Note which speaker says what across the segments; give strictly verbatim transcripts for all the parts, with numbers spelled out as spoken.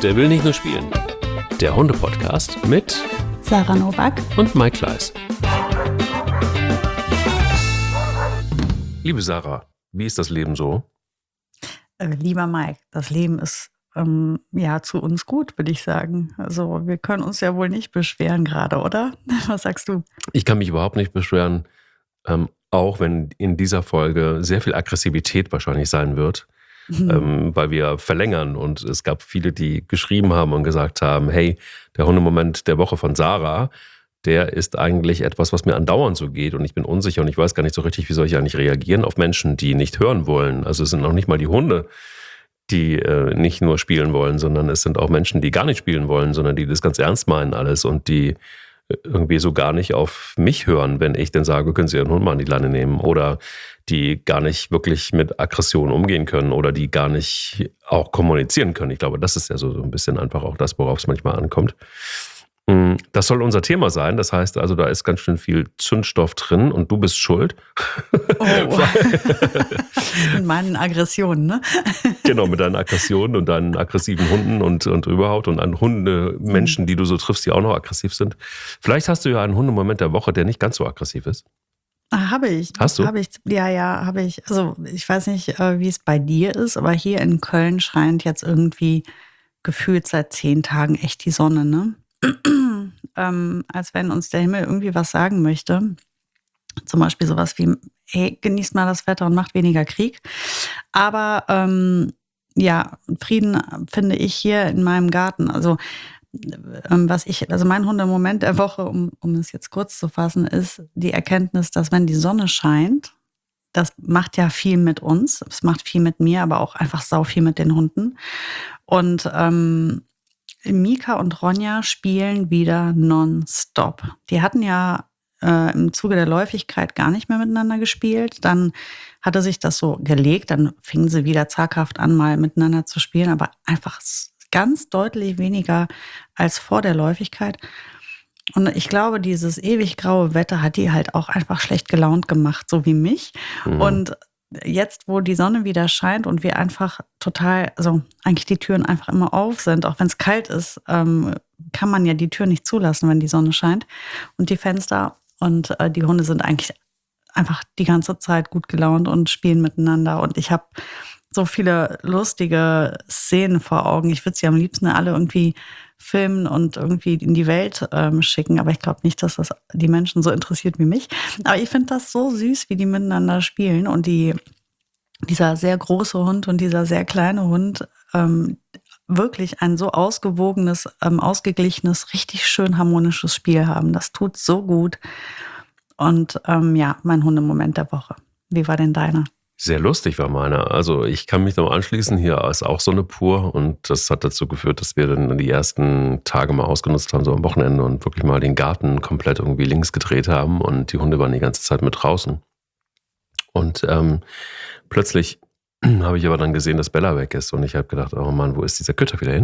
Speaker 1: Der will nicht nur spielen. Der Hunde-Podcast mit
Speaker 2: Sarah Nowak
Speaker 1: und Mike Kleiss. Liebe Sarah, wie ist das Leben so?
Speaker 2: Äh, lieber Mike, das Leben ist ähm, ja zu uns gut, würde ich sagen. Also wir können uns ja wohl nicht beschweren gerade, oder? Was sagst du?
Speaker 1: Ich kann mich überhaupt nicht beschweren, ähm, auch wenn in dieser Folge sehr viel Aggressivität wahrscheinlich sein wird, mhm. ähm, weil wir verlängern. Und es gab viele, die geschrieben haben und gesagt haben, hey, der Hundemoment der Woche von Sarah, der ist eigentlich etwas, was mir andauernd so geht und ich bin unsicher und ich weiß gar nicht so richtig, wie soll ich eigentlich reagieren auf Menschen, die nicht hören wollen. Also es sind noch nicht mal die Hunde, die äh, nicht nur spielen wollen, sondern es sind auch Menschen, die gar nicht spielen wollen, sondern die das ganz ernst meinen alles und die irgendwie so gar nicht auf mich hören, wenn ich dann sage, können Sie Ihren Hund mal an die Leine nehmen, oder die gar nicht wirklich mit Aggression umgehen können oder die gar nicht auch kommunizieren können. Ich glaube, das ist ja so, so ein bisschen einfach auch das, worauf es manchmal ankommt. Das soll unser Thema sein. Das heißt also, da ist ganz schön viel Zündstoff drin und du bist schuld.
Speaker 2: Oh. Mit meinen Aggressionen, ne?
Speaker 1: Genau, mit deinen Aggressionen und deinen aggressiven Hunden und, und überhaupt und an Hundemenschen, die du so triffst, die auch noch aggressiv sind. Vielleicht hast du ja einen Hundemoment der Woche, der nicht ganz so aggressiv ist.
Speaker 2: Ah, habe ich.
Speaker 1: Hast du?
Speaker 2: Habe ich, ja, ja, habe ich. Also ich weiß nicht, wie es bei dir ist, aber hier in Köln scheint jetzt irgendwie gefühlt seit zehn Tagen echt die Sonne, ne? ähm, als wenn uns der Himmel irgendwie was sagen möchte. Zum Beispiel sowas wie, hey, genießt mal das Wetter und macht weniger Krieg. Aber ähm, ja, Frieden finde ich hier in meinem Garten. Also ähm, was ich, also mein Hundemoment der Woche, um, um es jetzt kurz zu fassen, ist die Erkenntnis, dass wenn die Sonne scheint, das macht ja viel mit uns, es macht viel mit mir, aber auch einfach sau viel mit den Hunden. Und ähm, Mika und Ronja spielen wieder nonstop. Die hatten ja äh, im Zuge der Läufigkeit gar nicht mehr miteinander gespielt. Dann hatte sich das so gelegt, dann fingen sie wieder zaghaft an, mal miteinander zu spielen, aber einfach ganz deutlich weniger als vor der Läufigkeit. Und ich glaube, dieses ewig graue Wetter hat die halt auch einfach schlecht gelaunt gemacht, so wie mich. Mhm. Und jetzt, wo die Sonne wieder scheint und wir einfach total, also eigentlich die Türen einfach immer auf sind, auch wenn es kalt ist, ähm, kann man ja die Tür nicht zulassen, wenn die Sonne scheint und die Fenster. Und äh, die Hunde sind eigentlich einfach die ganze Zeit gut gelaunt und spielen miteinander. Und ich habe so viele lustige Szenen vor Augen. Ich würde sie am liebsten alle irgendwie filmen und irgendwie in die Welt ähm, schicken. Aber ich glaube nicht, dass das die Menschen so interessiert wie mich. Aber ich finde das so süß, wie die miteinander spielen. Und die, dieser sehr große Hund und dieser sehr kleine Hund ähm, wirklich ein so ausgewogenes, ähm, ausgeglichenes, richtig schön harmonisches Spiel haben. Das tut so gut. Und ähm, ja, mein Hundemoment der Woche. Wie war denn deiner?
Speaker 1: Sehr lustig war meiner. Also ich kann mich noch anschließen, hier ist auch Sonne pur und das hat dazu geführt, dass wir dann die ersten Tage mal ausgenutzt haben, so am Wochenende und wirklich mal den Garten komplett irgendwie links gedreht haben und die Hunde waren die ganze Zeit mit draußen. Und ähm, plötzlich habe ich aber dann gesehen, dass Bella weg ist und ich habe gedacht, oh Mann, wo ist dieser Köter wieder hin?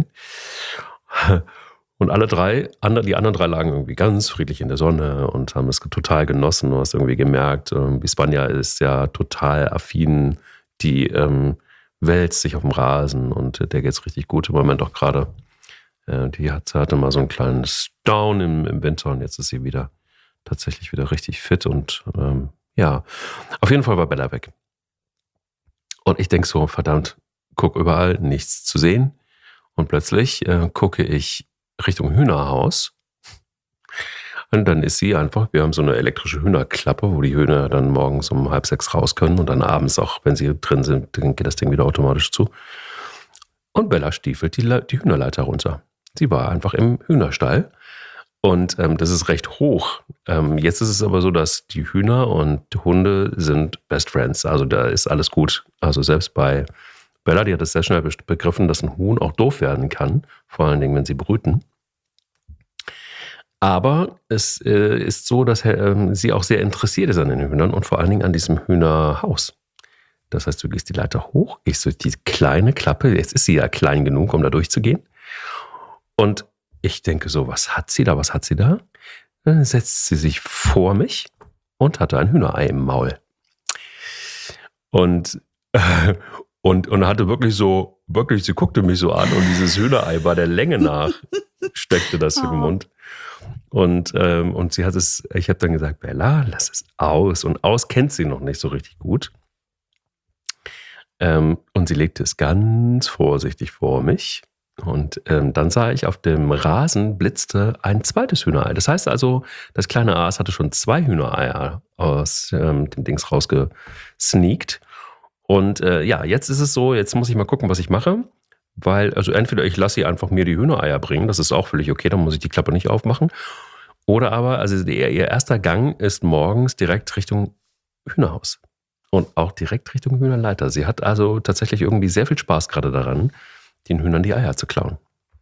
Speaker 1: Und alle drei, die anderen drei lagen irgendwie ganz friedlich in der Sonne und haben es total genossen. Du hast irgendwie gemerkt, Spanja ist ja total affin, die ähm, wälzt sich auf dem Rasen und der geht's richtig gut im Moment auch gerade. Äh, die hat, hatte mal so ein kleines Down im, im Winter und jetzt ist sie wieder tatsächlich wieder richtig fit und ähm, ja, auf jeden Fall war Bella weg. Und ich denke so, verdammt, guck überall, nichts zu sehen. Und plötzlich äh, gucke ich Richtung Hühnerhaus. Und dann ist sie einfach, wir haben so eine elektrische Hühnerklappe, wo die Hühner dann morgens um halb sechs raus können und dann abends auch, wenn sie drin sind, dann geht das Ding wieder automatisch zu. Und Bella stiefelt die, die Hühnerleiter runter. Sie war einfach im Hühnerstall und ähm, das ist recht hoch. Ähm, jetzt ist es aber so, dass die Hühner und Hunde sind Best Friends. Also da ist alles gut. Also selbst bei Bella, die hat es sehr schnell begriffen, dass ein Huhn auch doof werden kann, vor allen Dingen, wenn sie brüten. Aber es äh, ist so, dass äh, sie auch sehr interessiert ist an den Hühnern und vor allen Dingen an diesem Hühnerhaus. Das heißt, du gehst die Leiter hoch, gehst durch die kleine Klappe, jetzt ist sie ja klein genug, um da durchzugehen. Und ich denke so, was hat sie da, was hat sie da? Dann setzt sie sich vor mich und hatte ein Hühnerei im Maul. Und äh, Und, und hatte wirklich so, wirklich, sie guckte mich so an und dieses Hühnerei war der Länge nach, steckte das im
Speaker 2: Oh.
Speaker 1: Mund. Und, ähm, und sie hat es, ich habe dann gesagt, Bella, lass es aus. Und aus kennt sie noch nicht so richtig gut. Ähm, und sie legte es ganz vorsichtig vor mich. Und ähm, dann sah ich, auf dem Rasen blitzte ein zweites Hühnerei. Das heißt also, das kleine Aas hatte schon zwei Hühnereier aus ähm, dem Dings rausgesneakt. Und äh, ja, jetzt ist es so, jetzt muss ich mal gucken, was ich mache. Weil, also entweder ich lasse sie einfach mir die Hühnereier bringen, das ist auch völlig okay, dann muss ich die Klappe nicht aufmachen. Oder aber, also ihr, ihr erster Gang ist morgens direkt Richtung Hühnerhaus. Und auch direkt Richtung Hühnerleiter. Sie hat also tatsächlich irgendwie sehr viel Spaß gerade daran, den Hühnern die Eier zu klauen.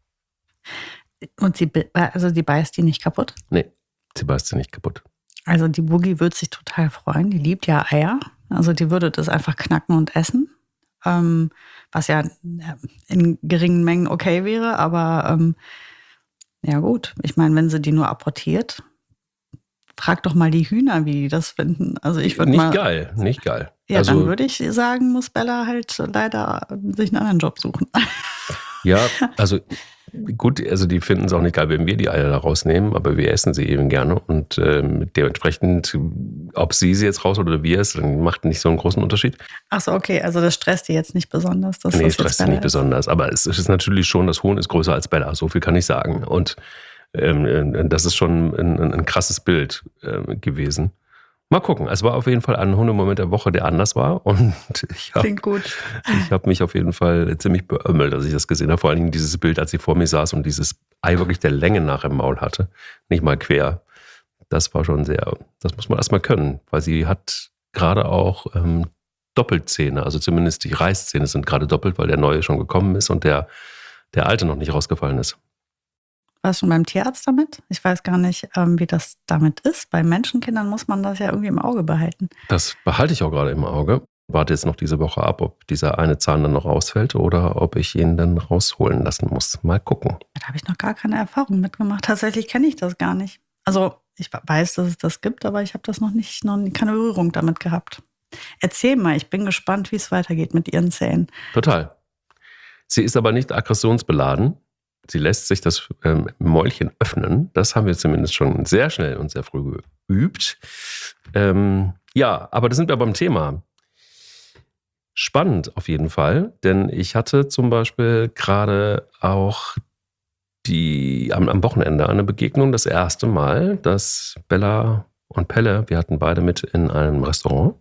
Speaker 2: Und sie, be- also die beißt die nicht kaputt?
Speaker 1: Nee, sie beißt sie nicht kaputt.
Speaker 2: Also die Boogie würde sich total freuen. Die liebt ja Eier. Also die würde das einfach knacken und essen. Ähm, was ja in geringen Mengen okay wäre. Aber ähm, ja gut, ich meine, wenn sie die nur apportiert, frag doch mal die Hühner, wie die das finden. Also ich würde
Speaker 1: Nicht
Speaker 2: mal,
Speaker 1: geil, nicht geil.
Speaker 2: ja,
Speaker 1: also,
Speaker 2: dann würde ich sagen, muss Bella halt leider sich einen anderen Job suchen.
Speaker 1: Ja, also gut, also die finden es auch nicht geil, wenn wir die Eier da rausnehmen, aber wir essen sie eben gerne und ähm, dementsprechend, ob sie sie jetzt raus oder wir es, dann macht nicht so einen großen Unterschied.
Speaker 2: Ach so, okay, also das stresst die jetzt nicht besonders. Dass
Speaker 1: Nee,
Speaker 2: das
Speaker 1: stresst
Speaker 2: jetzt
Speaker 1: sie
Speaker 2: Bella
Speaker 1: nicht
Speaker 2: ist.
Speaker 1: besonders, aber es ist natürlich schon, das Huhn ist größer als Bella, so viel kann ich sagen. Und ähm, das ist schon ein, ein, ein krasses Bild äh, gewesen. Mal gucken. Es war auf jeden Fall ein Hundemoment der Woche, der anders war. Und ich habe
Speaker 2: Klingt gut.
Speaker 1: ich hab mich auf jeden Fall ziemlich beömmelt, als ich das gesehen habe. Vor allen Dingen dieses Bild, als sie vor mir saß und dieses Ei wirklich der Länge nach im Maul hatte. Nicht mal quer. Das war schon sehr, das muss man erstmal können, weil sie hat gerade auch ähm, Doppelzähne. Also zumindest die Reißzähne sind gerade doppelt, weil der neue schon gekommen ist und der, der alte noch nicht rausgefallen ist.
Speaker 2: Warst du schon beim Tierarzt damit? Ich weiß gar nicht, ähm, wie das damit ist. Bei Menschenkindern muss man das ja irgendwie im Auge behalten.
Speaker 1: Das behalte ich auch gerade im Auge. Warte jetzt noch diese Woche ab, ob dieser eine Zahn dann noch ausfällt oder ob ich ihn dann rausholen lassen muss. Mal gucken.
Speaker 2: Da habe ich noch gar keine Erfahrung mitgemacht. Tatsächlich kenne ich das gar nicht. Also ich weiß, dass es das gibt, aber ich habe das noch nicht, noch keine Berührung damit gehabt. Erzähl mal, ich bin gespannt, wie es weitergeht mit ihren Zähnen.
Speaker 1: Total. Sie ist aber nicht aggressionsbeladen. Sie lässt sich das ähm, Mäulchen öffnen. Das haben wir zumindest schon sehr schnell und sehr früh geübt. Ähm, ja, aber da sind wir beim Thema. Spannend auf jeden Fall, denn ich hatte zum Beispiel gerade auch die, am, am Wochenende eine Begegnung, das erste Mal, dass Bella und Pelle, wir hatten beide mit in einem Restaurant.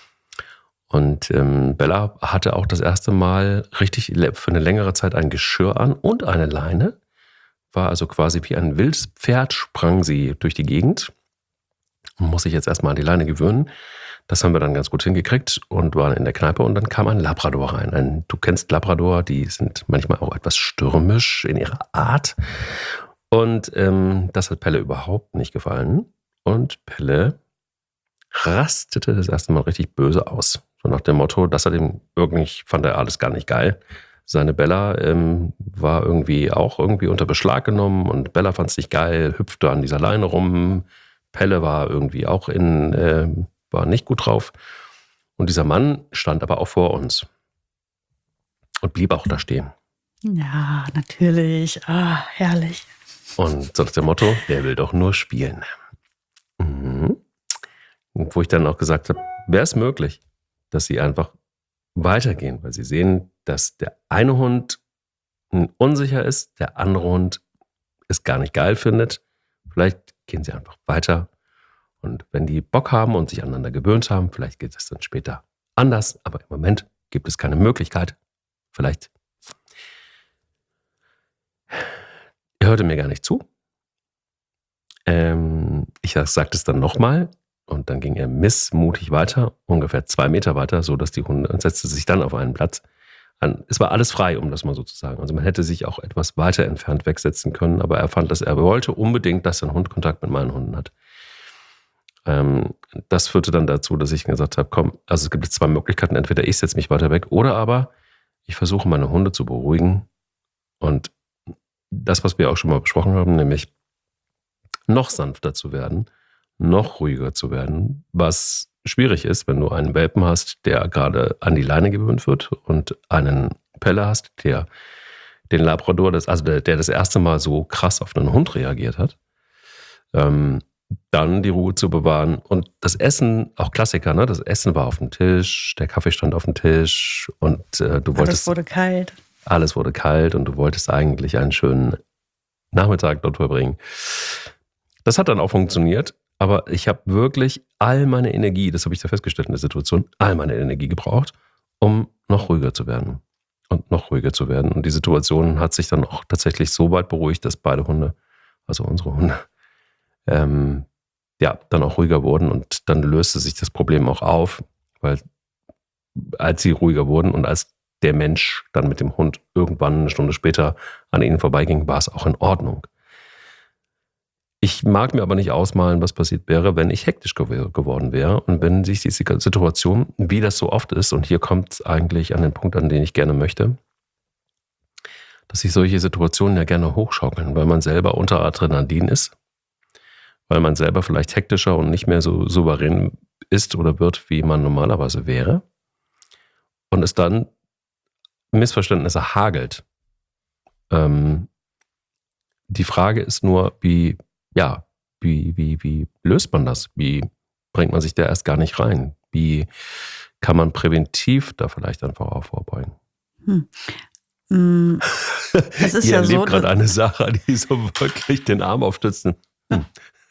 Speaker 1: Und ähm, Bella hatte auch das erste Mal richtig für eine längere Zeit ein Geschirr an und eine Leine. War also quasi wie ein wildes Pferd, sprang sie durch die Gegend. Muss ich jetzt erstmal an die Leine gewöhnen. Das haben wir dann ganz gut hingekriegt und waren in der Kneipe und dann kam ein Labrador rein. Ein, du kennst Labrador, die sind manchmal auch etwas stürmisch in ihrer Art. Und ähm, das hat Pelle überhaupt nicht gefallen. Und Pelle rastete das erste Mal richtig böse aus. So nach dem Motto, das hat ihm irgendwie, fand er alles gar nicht geil. Seine Bella ähm, war irgendwie auch irgendwie unter Beschlag genommen und Bella fand es nicht geil, hüpfte an dieser Leine rum. Pelle war irgendwie auch in, äh, war nicht gut drauf. Und dieser Mann stand aber auch vor uns und blieb auch da stehen.
Speaker 2: Ja, natürlich. Ah, herrlich.
Speaker 1: Und so nach dem Motto, der will doch nur spielen. Mhm. Und wo ich dann auch gesagt habe, wäre es möglich, dass sie einfach weitergehen, weil sie sehen, dass der eine Hund unsicher ist, der andere Hund es gar nicht geil findet. Vielleicht gehen sie einfach weiter. Und wenn die Bock haben und sich aneinander gewöhnt haben, vielleicht geht es dann später anders. Aber im Moment gibt es keine Möglichkeit. Vielleicht. Er hörte mir gar nicht zu. Ähm, ich sagte es dann nochmal. Und dann ging er missmutig weiter, ungefähr zwei Meter weiter, so dass die Hunde, und setzte sich dann auf einen Platz. Es war alles frei, um das mal so zu sagen. Also man hätte sich auch etwas weiter entfernt wegsetzen können, aber er fand, dass er wollte unbedingt, dass sein Hund Kontakt mit meinen Hunden hat. Ähm, das führte dann dazu, dass ich gesagt habe, komm, also es gibt jetzt zwei Möglichkeiten, entweder ich setze mich weiter weg oder aber ich versuche meine Hunde zu beruhigen und das, was wir auch schon mal besprochen haben, nämlich noch sanfter zu werden, noch ruhiger zu werden, was schwierig ist, wenn du einen Welpen hast, der gerade an die Leine gewöhnt wird und einen Pelle hast, der den Labrador, das, also der, der das erste Mal so krass auf einen Hund reagiert hat, ähm, dann die Ruhe zu bewahren. Und das Essen, auch Klassiker, ne? Das Essen war auf dem Tisch, der Kaffee stand auf dem Tisch und äh, du wolltest...
Speaker 2: Alles wurde kalt.
Speaker 1: Alles wurde kalt und du wolltest eigentlich einen schönen Nachmittag dort verbringen. Das hat dann auch funktioniert, aber ich habe wirklich all meine Energie, das habe ich da festgestellt in der Situation, all meine Energie gebraucht, um noch ruhiger zu werden. Und noch ruhiger zu werden. Und die Situation hat sich dann auch tatsächlich so weit beruhigt, dass beide Hunde, also unsere Hunde, ähm, ja, dann auch ruhiger wurden. Und dann löste sich das Problem auch auf, weil als sie ruhiger wurden und als der Mensch dann mit dem Hund irgendwann eine Stunde später an ihnen vorbeiging, war es auch in Ordnung. Ich mag mir aber nicht ausmalen, was passiert wäre, wenn ich hektisch gew- geworden wäre und wenn sich die Situation, wie das so oft ist, und hier kommt es eigentlich an den Punkt, an den ich gerne möchte, dass sich solche Situationen ja gerne hochschaukeln, weil man selber unter Adrenalin ist, weil man selber vielleicht hektischer und nicht mehr so souverän ist oder wird, wie man normalerweise wäre, und es dann Missverständnisse hagelt. Ähm, die Frage ist nur, wie Ja, wie, wie, wie löst man das? Wie bringt man sich da erst gar nicht rein? Wie kann man präventiv da vielleicht einfach auch vorbeugen?
Speaker 2: Hm. Mm, Es ist
Speaker 1: Ihr
Speaker 2: ja
Speaker 1: erlebt
Speaker 2: so,
Speaker 1: gerade
Speaker 2: dass,
Speaker 1: eine Sache, die so wirklich den Arm aufstützen. Hm.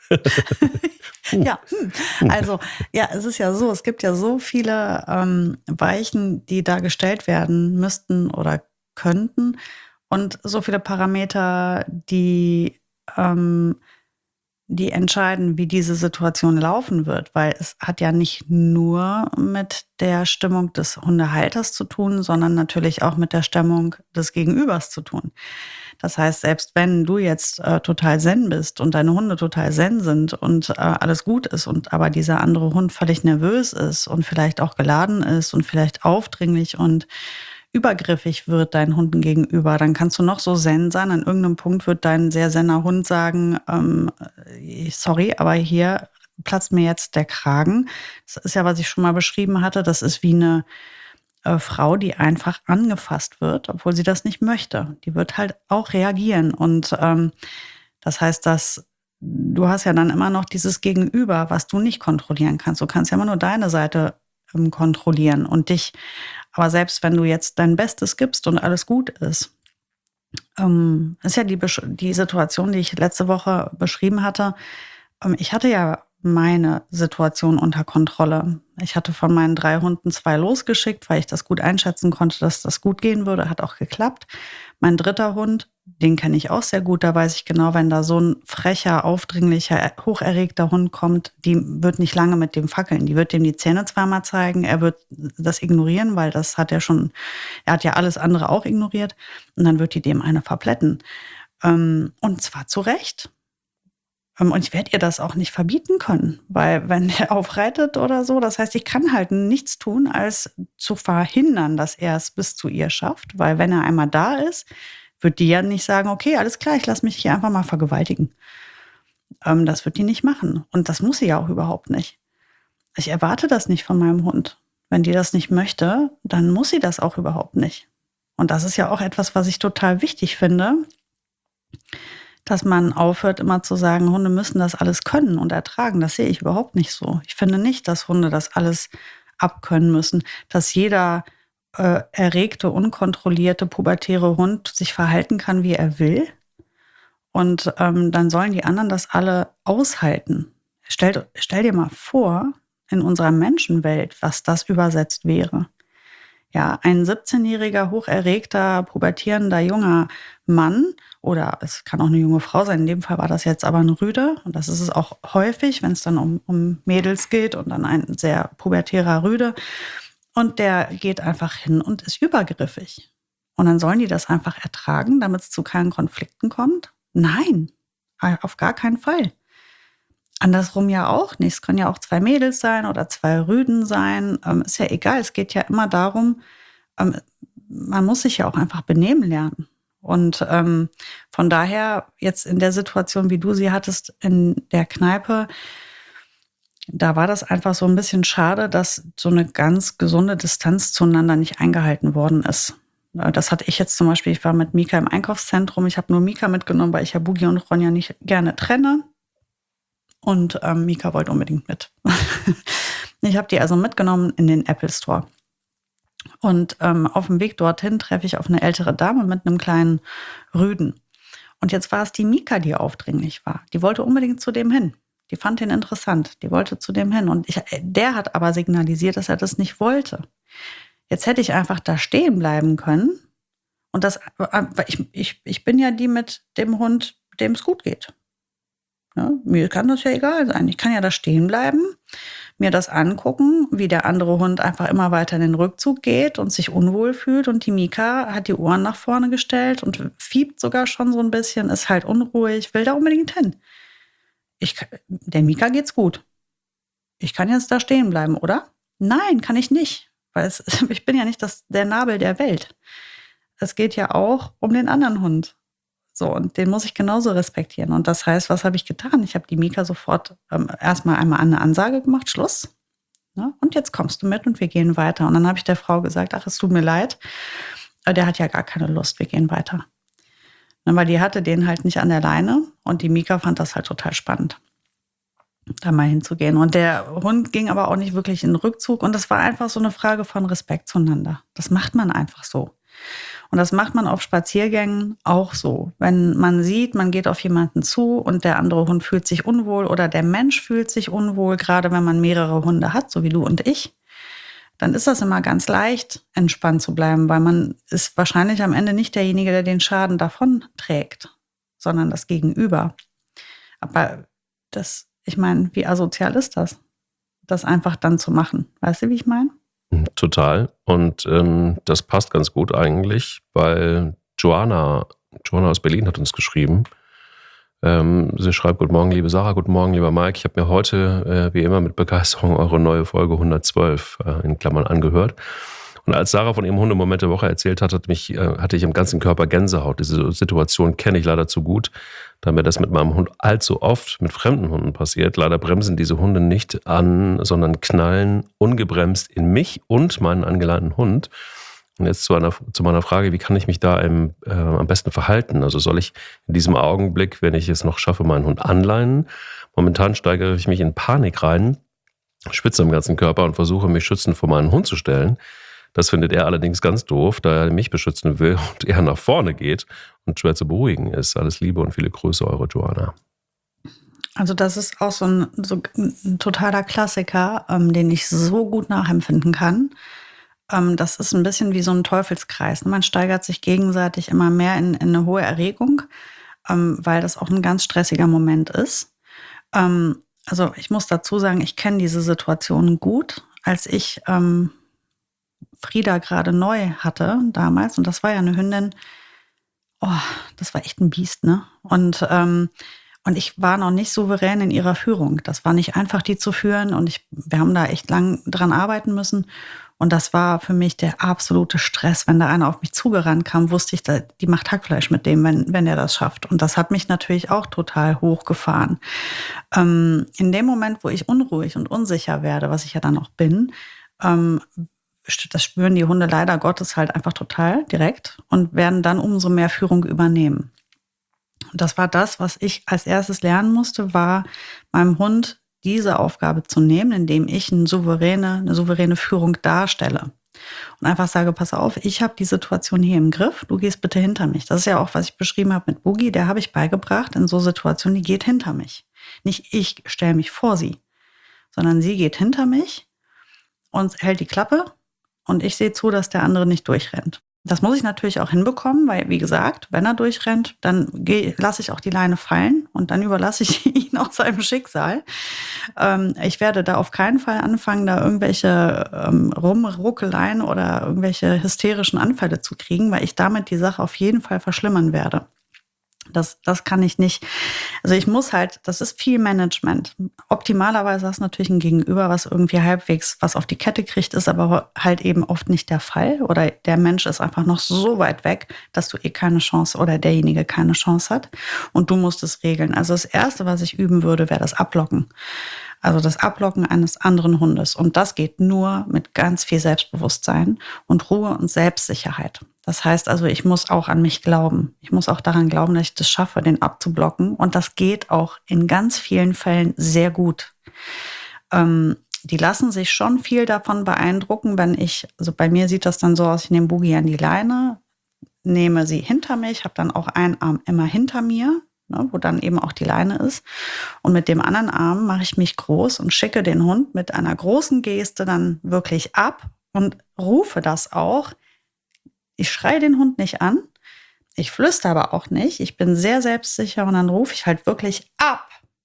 Speaker 2: ja, hm. Also, ja, es ist ja so, es gibt ja so viele ähm, Weichen, die da gestellt werden müssten oder könnten und so viele Parameter, die ähm, die entscheiden, wie diese Situation laufen wird, weil es hat ja nicht nur mit der Stimmung des Hundehalters zu tun, sondern natürlich auch mit der Stimmung des Gegenübers zu tun. Das heißt, selbst wenn du jetzt äh, total zen bist und deine Hunde total zen sind und äh, alles gut ist und aber dieser andere Hund völlig nervös ist und vielleicht auch geladen ist und vielleicht aufdringlich und übergriffig wird deinen Hunden gegenüber, dann kannst du noch so zen sein. An irgendeinem Punkt wird dein sehr zenner Hund sagen, ähm, sorry, aber hier platzt mir jetzt der Kragen. Das ist ja, was ich schon mal beschrieben hatte, das ist wie eine äh, Frau, die einfach angefasst wird, obwohl sie das nicht möchte. Die wird halt auch reagieren. Und ähm, das heißt, dass du hast ja dann immer noch dieses Gegenüber, was du nicht kontrollieren kannst. Du kannst ja immer nur deine Seite ähm, kontrollieren und dich. Aber selbst wenn du jetzt dein Bestes gibst und alles gut ist, ähm, ist ja die, Besch- die Situation, die ich letzte Woche beschrieben hatte. Ähm, ich hatte ja meine Situation unter Kontrolle. Ich hatte von meinen drei Hunden zwei losgeschickt, weil ich das gut einschätzen konnte, dass das gut gehen würde. Hat auch geklappt. Mein dritter Hund, den kenne ich auch sehr gut. Da weiß ich genau, wenn da so ein frecher, aufdringlicher, hocherregter Hund kommt, die wird nicht lange mit dem fackeln. Die wird dem die Zähne zweimal zeigen. Er wird das ignorieren, weil das hat er schon, er hat ja alles andere auch ignoriert. Und dann wird die dem eine verpletten. Ähm, und zwar zu Recht. Ähm, Und ich werde ihr das auch nicht verbieten können, weil wenn er aufreitet oder so, das heißt, ich kann halt nichts tun, als zu verhindern, dass er es bis zu ihr schafft, weil wenn er einmal da ist, wird die ja nicht sagen, okay, alles klar, ich lasse mich hier einfach mal vergewaltigen. Ähm, das wird die nicht machen und das muss sie ja auch überhaupt nicht. Ich erwarte das nicht von meinem Hund. Wenn die das nicht möchte, dann muss sie das auch überhaupt nicht. Und das ist ja auch etwas, was ich total wichtig finde, dass man aufhört, immer zu sagen, Hunde müssen das alles können und ertragen. Das sehe ich überhaupt nicht so. Ich finde nicht, dass Hunde das alles abkönnen müssen, dass jeder äh, erregte, unkontrollierte, pubertäre Hund sich verhalten kann, wie er will. Und ähm, dann sollen die anderen das alle aushalten. Stell, stell dir mal vor, in unserer Menschenwelt, was das übersetzt wäre. Ja, ein siebzehnjähriger, hocherregter, pubertierender junger Mann oder es kann auch eine junge Frau sein, in dem Fall war das jetzt aber ein Rüde und das ist es auch häufig, wenn es dann um, um Mädels geht und dann ein sehr pubertärer Rüde und der geht einfach hin und ist übergriffig. Und dann sollen die das einfach ertragen, damit es zu keinen Konflikten kommt? Nein, auf gar keinen Fall. Andersrum ja auch nicht. Es können ja auch zwei Mädels sein oder zwei Rüden sein. Ähm, ist ja egal. Es geht ja immer darum, ähm, man muss sich ja auch einfach benehmen lernen. Und ähm, von daher jetzt in der Situation, wie du sie hattest in der Kneipe, da war das einfach so ein bisschen schade, dass so eine ganz gesunde Distanz zueinander nicht eingehalten worden ist. Äh, Das hatte ich jetzt zum Beispiel, ich war mit Mika im Einkaufszentrum, ich habe nur Mika mitgenommen, weil ich ja Boogie und Ronja nicht gerne trenne. Und ähm, Mika wollte unbedingt mit. Ich habe die also mitgenommen in den Apple Store. Und ähm, auf dem Weg dorthin treffe ich auf eine ältere Dame mit einem kleinen Rüden. Und jetzt war es die Mika, die aufdringlich war. Die wollte unbedingt zu dem hin. Die fand ihn interessant. Die wollte zu dem hin. Und ich, der hat aber signalisiert, dass er das nicht wollte. Jetzt hätte ich einfach da stehen bleiben können. Und das, ich, ich, ich bin ja die mit dem Hund, dem es gut geht. Ja, mir kann das ja egal sein. Ich kann ja da stehen bleiben, mir das angucken, wie der andere Hund einfach immer weiter in den Rückzug geht und sich unwohl fühlt. Und die Mika hat die Ohren nach vorne gestellt und fiebt sogar schon so ein bisschen, ist halt unruhig, will da unbedingt hin. Ich, der Mika geht's gut. Ich kann jetzt da stehen bleiben, oder? Nein, kann ich nicht. Weil es, ich bin ja nicht das, der Nabel der Welt. Es geht ja auch um den anderen Hund. So, und den muss ich genauso respektieren. Und das heißt, was habe ich getan? Ich habe die Mika sofort ähm, erstmal einmal eine Ansage gemacht, Schluss. Ne? Und jetzt kommst du mit und wir gehen weiter. Und dann habe ich der Frau gesagt, ach, es tut mir leid, aber der hat ja gar keine Lust, wir gehen weiter. Ne, weil die hatte den halt nicht an der Leine und die Mika fand das halt total spannend, da mal hinzugehen. Und der Hund ging aber auch nicht wirklich in den Rückzug. Und das war einfach so eine Frage von Respekt zueinander. Das macht man einfach so. Und das macht man auf Spaziergängen auch so. Wenn man sieht, man geht auf jemanden zu und der andere Hund fühlt sich unwohl oder der Mensch fühlt sich unwohl, gerade wenn man mehrere Hunde hat, so wie du und ich, dann ist das immer ganz leicht, entspannt zu bleiben, weil man ist wahrscheinlich am Ende nicht derjenige, der den Schaden davon trägt, sondern das Gegenüber. Aber das, ich meine, wie asozial ist das, das einfach dann zu machen? Weißt du, wie ich meine?
Speaker 1: Total. Und ähm, das passt ganz gut eigentlich, weil Joanna, Joanna aus Berlin hat uns geschrieben. Ähm, sie schreibt, guten Morgen, liebe Sarah, guten Morgen, lieber Mike. Ich habe mir heute, äh, wie immer, mit Begeisterung eure neue Folge hundertzwölf äh, in Klammern angehört. Und als Sarah von ihrem Hundemoment der Woche erzählt hat, hat mich, äh, hatte ich im ganzen Körper Gänsehaut. Diese Situation kenne ich leider zu gut, da mir das mit meinem Hund allzu oft mit fremden Hunden passiert. Leider bremsen diese Hunde nicht an, sondern knallen ungebremst in mich und meinen angeleinten Hund. Und jetzt zu, einer, zu meiner Frage, wie kann ich mich da im, äh, am besten verhalten? Also soll ich in diesem Augenblick, wenn ich es noch schaffe, meinen Hund anleihen? Momentan steigere ich mich in Panik rein, schwitze am ganzen Körper und versuche, mich schützend vor meinen Hund zu stellen. Das findet er allerdings ganz doof, da er mich beschützen will und er nach vorne geht und schwer zu beruhigen ist. Alles Liebe und viele Grüße, eure Joanna.
Speaker 2: Also das ist auch so ein, so ein totaler Klassiker, ähm, den ich so gut nachempfinden kann. Ähm, das ist ein bisschen wie so ein Teufelskreis. Man steigert sich gegenseitig immer mehr in, in eine hohe Erregung, ähm, weil das auch ein ganz stressiger Moment ist. Ähm, also ich muss dazu sagen, ich kenne diese Situation gut. Als ich ähm, Frieda gerade neu hatte damals, und das war ja eine Hündin, oh, das war echt ein Biest, ne? Und, ähm, und ich war noch nicht souverän in ihrer Führung. Das war nicht einfach, die zu führen, und ich, wir haben da echt lang dran arbeiten müssen. Und das war für mich der absolute Stress. Wenn da einer auf mich zugerannt kam, wusste ich, die macht Hackfleisch mit dem, wenn, wenn er das schafft. Und das hat mich natürlich auch total hochgefahren. Ähm, in dem Moment, wo ich unruhig und unsicher werde, was ich ja dann auch bin, ähm, das spüren die Hunde leider Gottes halt einfach total direkt und werden dann umso mehr Führung übernehmen. Und das war das, was ich als erstes lernen musste, war meinem Hund diese Aufgabe zu nehmen, indem ich eine souveräne, eine souveräne Führung darstelle. Und einfach sage, pass auf, ich habe die Situation hier im Griff, du gehst bitte hinter mich. Das ist ja auch, was ich beschrieben habe mit Boogie, der habe ich beigebracht, in so Situationen, die geht hinter mich. Nicht ich stelle mich vor sie, sondern sie geht hinter mich und hält die Klappe. Und ich sehe zu, dass der andere nicht durchrennt. Das muss ich natürlich auch hinbekommen, weil, wie gesagt, wenn er durchrennt, dann lasse ich auch die Leine fallen und dann überlasse ich ihn auch seinem Schicksal. Ähm, ich werde da auf keinen Fall anfangen, da irgendwelche ähm, Rumruckeleien oder irgendwelche hysterischen Anfälle zu kriegen, weil ich damit die Sache auf jeden Fall verschlimmern werde. Das, das kann ich nicht. Also ich muss halt, das ist viel Management. Optimalerweise hast du natürlich ein Gegenüber, was irgendwie halbwegs was auf die Kette kriegt, ist aber halt eben oft nicht der Fall. Oder der Mensch ist einfach noch so weit weg, dass du eh keine Chance oder derjenige keine Chance hat. Und du musst es regeln. Also das Erste, was ich üben würde, wäre das Ablocken. Also das Ablocken eines anderen Hundes. Und das geht nur mit ganz viel Selbstbewusstsein und Ruhe und Selbstsicherheit. Das heißt also, ich muss auch an mich glauben. Ich muss auch daran glauben, dass ich das schaffe, den abzublocken. Und das geht auch in ganz vielen Fällen sehr gut. Ähm, die lassen sich schon viel davon beeindrucken, wenn ich, also bei mir sieht das dann so aus, ich nehme Boogie an die Leine, nehme sie hinter mich, habe dann auch einen Arm immer hinter mir, ne, wo dann eben auch die Leine ist. Und mit dem anderen Arm mache ich mich groß und schicke den Hund mit einer großen Geste dann wirklich ab und rufe das auch. Ich schreie den Hund nicht an, ich flüstere aber auch nicht. Ich bin sehr selbstsicher und dann rufe ich halt wirklich ab.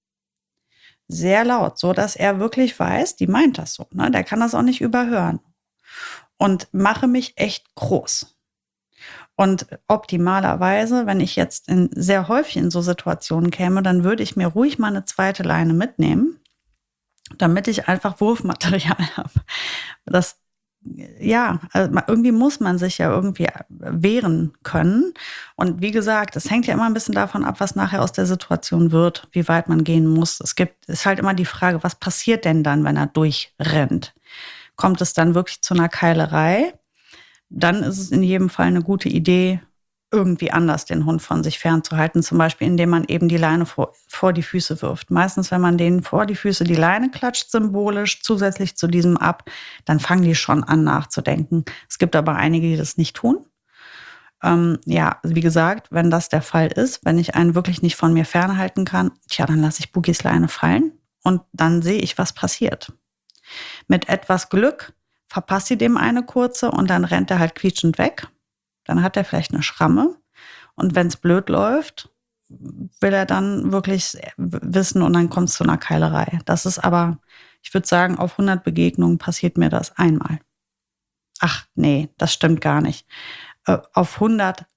Speaker 2: Sehr laut, so dass er wirklich weiß, die meint das so. Ne? Der kann das auch nicht überhören. Und mache mich echt groß. Und optimalerweise, wenn ich jetzt in, sehr häufig in so Situationen käme, dann würde ich mir ruhig mal eine zweite Leine mitnehmen, damit ich einfach Wurfmaterial habe. Das Ja, also irgendwie muss man sich ja irgendwie wehren können. Und wie gesagt, es hängt ja immer ein bisschen davon ab, was nachher aus der Situation wird, wie weit man gehen muss. Es gibt, ist halt immer die Frage, was passiert denn dann, wenn er durchrennt? Kommt es dann wirklich zu einer Keilerei? Dann ist es in jedem Fall eine gute Idee, irgendwie anders den Hund von sich fernzuhalten, zum Beispiel indem man eben die Leine vor, vor die Füße wirft. Meistens, wenn man denen vor die Füße die Leine klatscht, symbolisch, zusätzlich zu diesem ab, dann fangen die schon an nachzudenken. Es gibt aber einige, die das nicht tun. Ähm, ja, wie gesagt, wenn das der Fall ist, wenn ich einen wirklich nicht von mir fernhalten kann, tja, dann lasse ich Boogies Leine fallen und dann sehe ich, was passiert. Mit etwas Glück verpasst sie dem eine kurze und dann rennt er halt quietschend weg. Dann hat er vielleicht eine Schramme. Und wenn es blöd läuft, will er dann wirklich wissen und dann kommt es zu einer Keilerei. Das ist aber, ich würde sagen, auf hundert Begegnungen passiert mir das einmal. Ach nee, das stimmt gar nicht. Auf hundert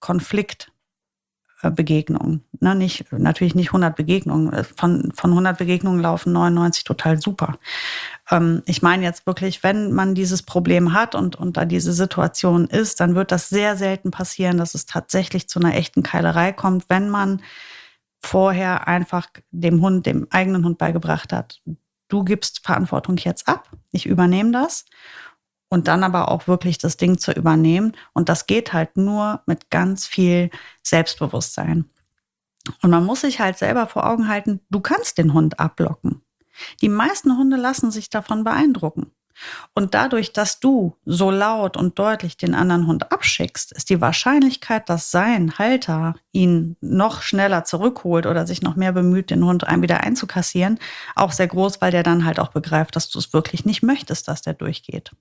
Speaker 2: Konfliktbegegnungen. Ne, nicht, natürlich nicht hundert Begegnungen. Von, von hundert Begegnungen laufen neunundneunzig total super. Ich meine jetzt wirklich, wenn man dieses Problem hat und, und da diese Situation ist, dann wird das sehr selten passieren, dass es tatsächlich zu einer echten Keilerei kommt, wenn man vorher einfach dem Hund, dem eigenen Hund beigebracht hat, du gibst Verantwortung jetzt ab, ich übernehme das. Und dann aber auch wirklich das Ding zu übernehmen. Und das geht halt nur mit ganz viel Selbstbewusstsein. Und man muss sich halt selber vor Augen halten, du kannst den Hund abblocken. Die meisten Hunde lassen sich davon beeindrucken. Und dadurch, dass du so laut und deutlich den anderen Hund abschickst, ist die Wahrscheinlichkeit, dass sein Halter ihn noch schneller zurückholt oder sich noch mehr bemüht, den Hund wieder einzukassieren, auch sehr groß, weil der dann halt auch begreift, dass du es wirklich nicht möchtest, dass der durchgeht.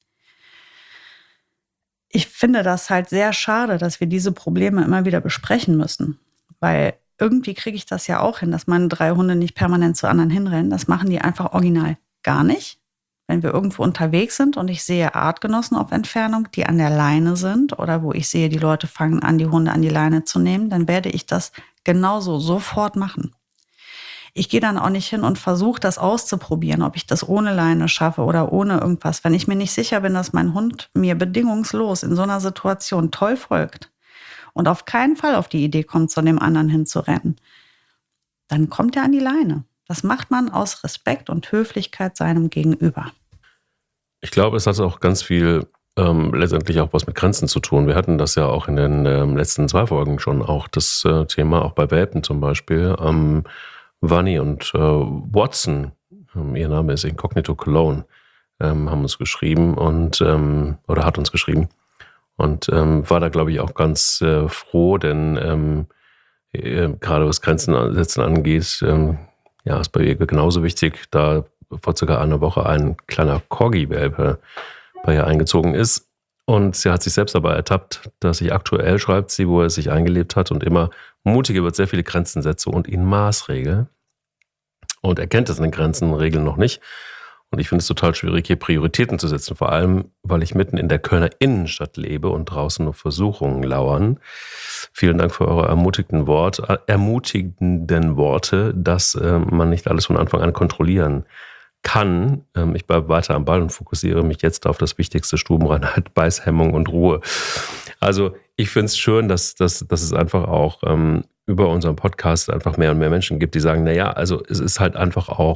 Speaker 2: Ich finde das halt sehr schade, dass wir diese Probleme immer wieder besprechen müssen, weil irgendwie kriege ich das ja auch hin, dass meine drei Hunde nicht permanent zu anderen hinrennen. Das machen die einfach original gar nicht. Wenn wir irgendwo unterwegs sind und ich sehe Artgenossen auf Entfernung, die an der Leine sind oder wo ich sehe, die Leute fangen an, die Hunde an die Leine zu nehmen, dann werde ich das genauso sofort machen. Ich gehe dann auch nicht hin und versuche das auszuprobieren, ob ich das ohne Leine schaffe oder ohne irgendwas. Wenn ich mir nicht sicher bin, dass mein Hund mir bedingungslos in so einer Situation toll folgt und auf keinen Fall auf die Idee kommt, zu dem anderen hinzurennen, dann kommt er an die Leine. Das macht man aus Respekt und Höflichkeit seinem Gegenüber.
Speaker 1: Ich glaube, es hat auch ganz viel ähm, letztendlich auch was mit Grenzen zu tun. Wir hatten das ja auch in den ähm, letzten zwei Folgen schon, auch das äh, Thema, auch bei Welpen zum Beispiel. Ähm, Vanni und äh, Watson, ähm, ihr Name ist Incognito Cologne, ähm, haben uns geschrieben und ähm, oder hat uns geschrieben. Und ähm, war da, glaube ich, auch ganz äh, froh, denn ähm, äh, gerade was Grenzen setzen angeht, ähm, ja, ist bei ihr genauso wichtig, da vor circa einer Woche ein kleiner Corgi-Welpe bei ihr eingezogen ist. Und sie hat sich selbst dabei ertappt, dass sie aktuell, schreibt sie, wo er sich eingelebt hat und immer mutiger wird, sehr viele Grenzen setze und ihn Maßregel. Und er kennt es in den Grenzen, Regeln noch nicht. Und ich finde es total schwierig, hier Prioritäten zu setzen, vor allem, weil ich mitten in der Kölner Innenstadt lebe und draußen nur Versuchungen lauern. Vielen Dank für eure ermutigenden, Wort, äh, ermutigenden Worte, dass äh, man nicht alles von Anfang an kontrollieren kann. Ähm, ich bleibe weiter am Ball und fokussiere mich jetzt auf das Wichtigste: Stubenreinheit, Beißhemmung und Ruhe. Also ich finde es schön, dass, dass, dass es einfach auch ähm, über unseren Podcast einfach mehr und mehr Menschen gibt, die sagen, naja, also es ist halt einfach auch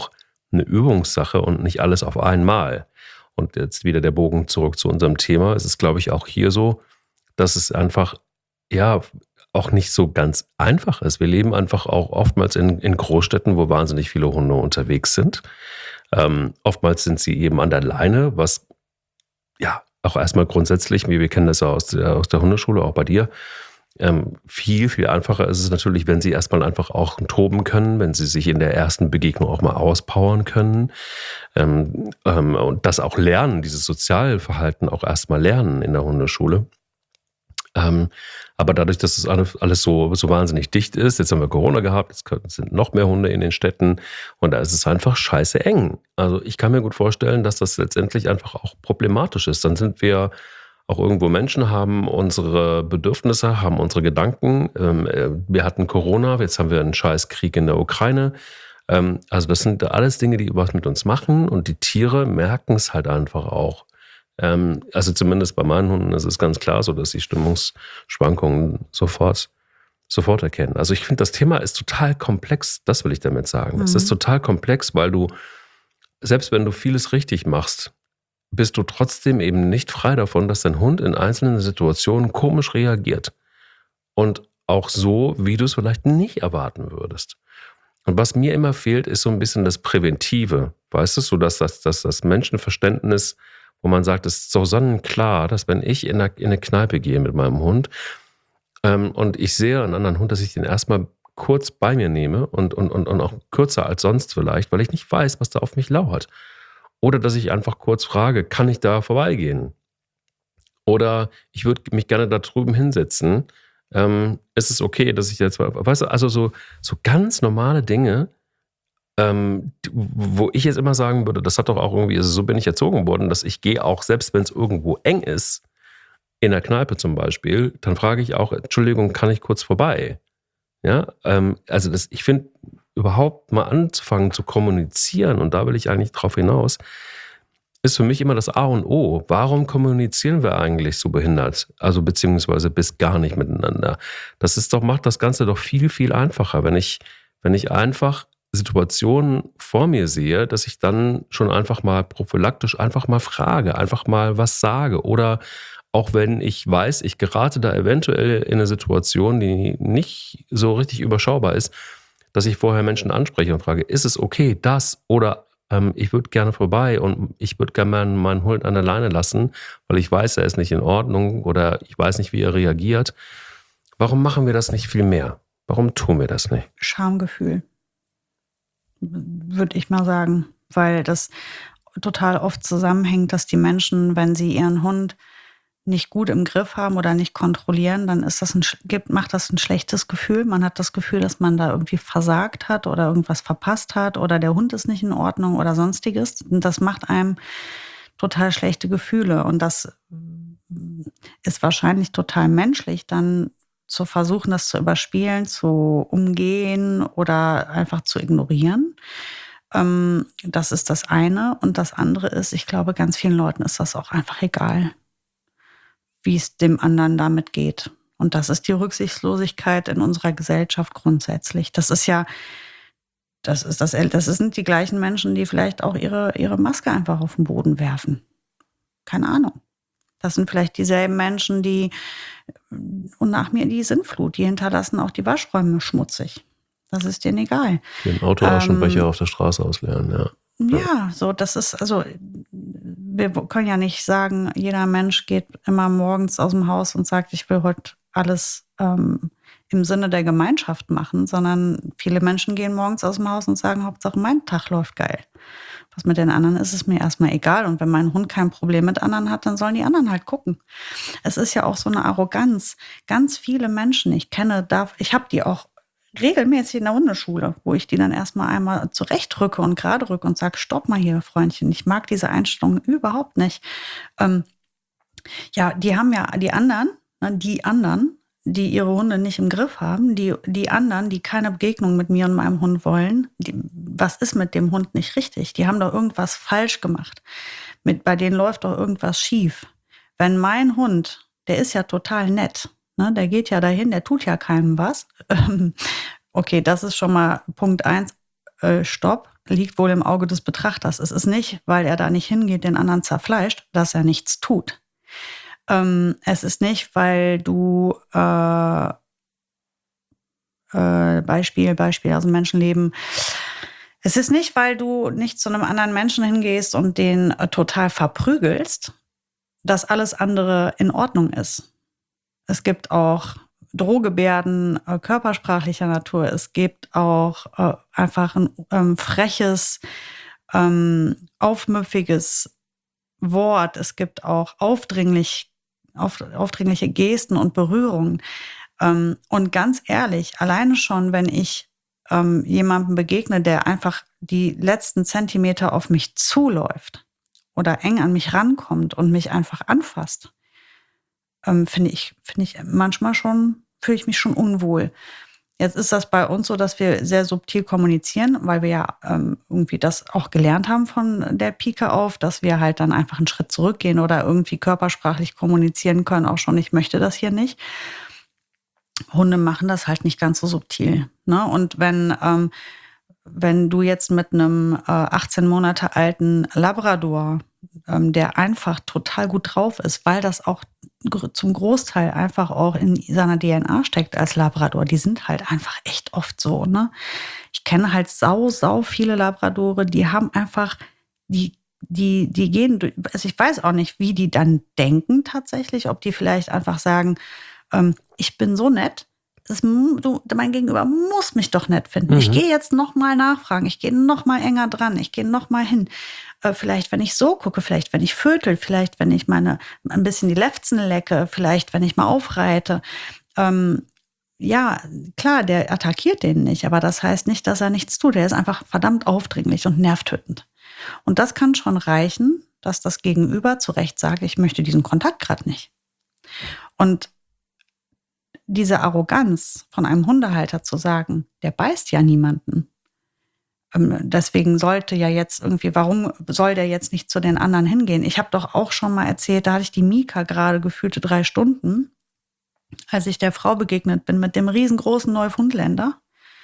Speaker 1: eine Übungssache und nicht alles auf einmal. Und jetzt wieder der Bogen zurück zu unserem Thema. Es ist, glaube ich, auch hier so, dass es einfach, ja, auch nicht so ganz einfach ist. Wir leben einfach auch oftmals in, in Großstädten, wo wahnsinnig viele Hunde unterwegs sind. Ähm, oftmals sind sie eben an der Leine, was ja auch erstmal grundsätzlich, wie wir kennen das ja aus der, aus der Hundeschule, auch bei dir, ähm, viel, viel einfacher ist es natürlich, wenn sie erstmal einfach auch toben können, wenn sie sich in der ersten Begegnung auch mal auspowern können ähm, ähm, und das auch lernen, dieses Sozialverhalten auch erstmal lernen in der Hundeschule. Ähm, aber dadurch, dass es alles, alles so, so wahnsinnig dicht ist, jetzt haben wir Corona gehabt, jetzt sind noch mehr Hunde in den Städten und da ist es einfach scheiße eng. Also ich kann mir gut vorstellen, dass das letztendlich einfach auch problematisch ist. Dann sind wir auch irgendwo Menschen, haben unsere Bedürfnisse, haben unsere Gedanken. Ähm, wir hatten Corona, jetzt haben wir einen scheiß Krieg in der Ukraine. Ähm, also das sind alles Dinge, die was mit uns machen und die Tiere merken es halt einfach auch. Ähm, also zumindest bei meinen Hunden ist es ganz klar so, dass sie Stimmungsschwankungen sofort, sofort erkennen. Also ich finde, das Thema ist total komplex, das will ich damit sagen. Mhm. Es ist total komplex, weil du, selbst wenn du vieles richtig machst, bist du trotzdem eben nicht frei davon, dass dein Hund in einzelnen Situationen komisch reagiert. Und auch so, wie du es vielleicht nicht erwarten würdest. Und was mir immer fehlt, ist so ein bisschen das Präventive. Weißt du, so dass das, dass das Menschenverständnis, wo man sagt, es ist so sonnenklar, dass wenn ich in eine, in eine Kneipe gehe mit meinem Hund ähm, und ich sehe einen anderen Hund, dass ich den erstmal kurz bei mir nehme und, und, und, und auch kürzer als sonst vielleicht, weil ich nicht weiß, was da auf mich lauert. Oder dass ich einfach kurz frage, kann ich da vorbeigehen? Oder ich würde mich gerne da drüben hinsetzen. Ähm, ist es okay, dass ich jetzt, weißt du, also so, so ganz normale Dinge, ähm, wo ich jetzt immer sagen würde, das hat doch auch irgendwie, also so bin ich erzogen worden, dass ich gehe auch, selbst wenn es irgendwo eng ist, in der Kneipe zum Beispiel, dann frage ich auch, Entschuldigung, kann ich kurz vorbei? Ja, ähm, also das, ich finde, überhaupt mal anzufangen zu kommunizieren, und da will ich eigentlich drauf hinaus, ist für mich immer das A und O. Warum kommunizieren wir eigentlich so behindert? Also beziehungsweise bis gar nicht miteinander. Das ist doch, macht das Ganze doch viel, viel einfacher, wenn ich, wenn ich einfach Situationen vor mir sehe, dass ich dann schon einfach mal prophylaktisch einfach mal frage, einfach mal was sage. Oder auch wenn ich weiß, ich gerate da eventuell in eine Situation, die nicht so richtig überschaubar ist, dass ich vorher Menschen anspreche und frage, ist es okay, das oder ähm, ich würde gerne vorbei und ich würde gerne meinen Hund an der Leine lassen, weil ich weiß, er ist nicht in Ordnung oder ich weiß nicht, wie er reagiert. Warum machen wir das nicht viel mehr? Warum tun wir das nicht?
Speaker 2: Schamgefühl, würde ich mal sagen, weil das total oft zusammenhängt, dass die Menschen, wenn sie ihren Hund nicht gut im Griff haben oder nicht kontrollieren, dann ist das ein, gibt, macht das ein schlechtes Gefühl. Man hat das Gefühl, dass man da irgendwie versagt hat oder irgendwas verpasst hat oder der Hund ist nicht in Ordnung oder sonstiges. Und das macht einem total schlechte Gefühle. Und das ist wahrscheinlich total menschlich, dann zu versuchen, das zu überspielen, zu umgehen oder einfach zu ignorieren. Ähm, das ist das eine. Und das andere ist, ich glaube, ganz vielen Leuten ist das auch einfach egal, wie es dem anderen damit geht. Und das ist die Rücksichtslosigkeit in unserer Gesellschaft grundsätzlich. Das ist ja, das ist das, das sind die gleichen Menschen, die vielleicht auch ihre, ihre Maske einfach auf den Boden werfen. Keine Ahnung. Das sind vielleicht dieselben Menschen, die, und nach mir die Sintflut, die hinterlassen auch die Waschräume schmutzig. Das ist denen egal.
Speaker 1: Den Autoaschenbecher ähm, auf der Straße ausleeren, ja.
Speaker 2: Ja, so, das ist, also, wir können ja nicht sagen, jeder Mensch geht immer morgens aus dem Haus und sagt, ich will heute alles ähm, im Sinne der Gemeinschaft machen, sondern viele Menschen gehen morgens aus dem Haus und sagen, Hauptsache mein Tag läuft geil. Was mit den anderen ist, ist mir erstmal egal. Und wenn mein Hund kein Problem mit anderen hat, dann sollen die anderen halt gucken. Es ist ja auch so eine Arroganz. Ganz viele Menschen, ich kenne, da, ich habe die auch regelmäßig in der Hundeschule, wo ich die dann erstmal einmal zurechtrücke und gerade rücke und sage, stopp mal hier, Freundchen, ich mag diese Einstellung überhaupt nicht. Ähm, ja, die haben ja die anderen, ne, die anderen, die ihre Hunde nicht im Griff haben, die, die anderen, die keine Begegnung mit mir und meinem Hund wollen, die, was ist mit dem Hund nicht richtig? Die haben doch irgendwas falsch gemacht. Mit, bei denen läuft doch irgendwas schief. Wenn mein Hund, der ist ja total nett, ne, der geht ja dahin, der tut ja keinem was. Okay, das ist schon mal Punkt eins. äh, Stopp, liegt wohl im Auge des Betrachters. Es ist nicht, weil er da nicht hingeht, den anderen zerfleischt, dass er nichts tut. Ähm, es ist nicht, weil du äh, äh, Beispiel, Beispiel, also Menschenleben. Es ist nicht, weil du nicht zu einem anderen Menschen hingehst und den äh, total verprügelst, dass alles andere in Ordnung ist. Es gibt auch Drohgebärden äh, körpersprachlicher Natur. Es gibt auch äh, einfach ein ähm, freches, ähm, aufmüpfiges Wort. Es gibt auch aufdringlich, auf, aufdringliche Gesten und Berührungen. Ähm, und ganz ehrlich, alleine schon, wenn ich ähm, jemandem begegne, der einfach die letzten Zentimeter auf mich zuläuft oder eng an mich rankommt und mich einfach anfasst, ähm, finde ich, finde ich manchmal schon, fühle ich mich schon unwohl. Jetzt ist das bei uns so, dass wir sehr subtil kommunizieren, weil wir ja ähm, irgendwie das auch gelernt haben von der Pike auf, dass wir halt dann einfach einen Schritt zurückgehen oder irgendwie körpersprachlich kommunizieren können, auch schon, ich möchte das hier nicht. Hunde machen das halt nicht ganz so subtil. Ne? Und wenn, ähm, wenn du jetzt mit einem äh, achtzehn Monate alten Labrador, ähm, der einfach total gut drauf ist, weil das auch gr- zum Großteil einfach auch in seiner D N A steckt als Labrador, die sind halt einfach echt oft so. Ne? Ich kenne halt sau, sau viele Labradore, die haben einfach, die, die, die gehen durch, also ich weiß auch nicht, wie die dann denken tatsächlich, ob die vielleicht einfach sagen, ähm, ich bin so nett, das, du, mein Gegenüber muss mich doch nett finden. Mhm. Ich gehe jetzt noch mal nachfragen, ich gehe noch mal enger dran, ich gehe noch mal hin. Äh, vielleicht, wenn ich so gucke, vielleicht, wenn ich vötel, vielleicht, wenn ich meine ein bisschen die Lefzen lecke, vielleicht, wenn ich mal aufreite. Ähm, ja, klar, der attackiert den nicht, aber das heißt nicht, dass er nichts tut. Er ist einfach verdammt aufdringlich und nervtötend. Und das kann schon reichen, dass das Gegenüber zu Recht sagt, ich möchte diesen Kontakt gerade nicht. Und diese Arroganz von einem Hundehalter zu sagen, der beißt ja niemanden. Deswegen sollte ja jetzt irgendwie, warum soll der jetzt nicht zu den anderen hingehen? Ich habe doch auch schon mal erzählt, da hatte ich die Mika gerade gefühlte drei Stunden, als ich der Frau begegnet bin mit dem riesengroßen Neufundländer,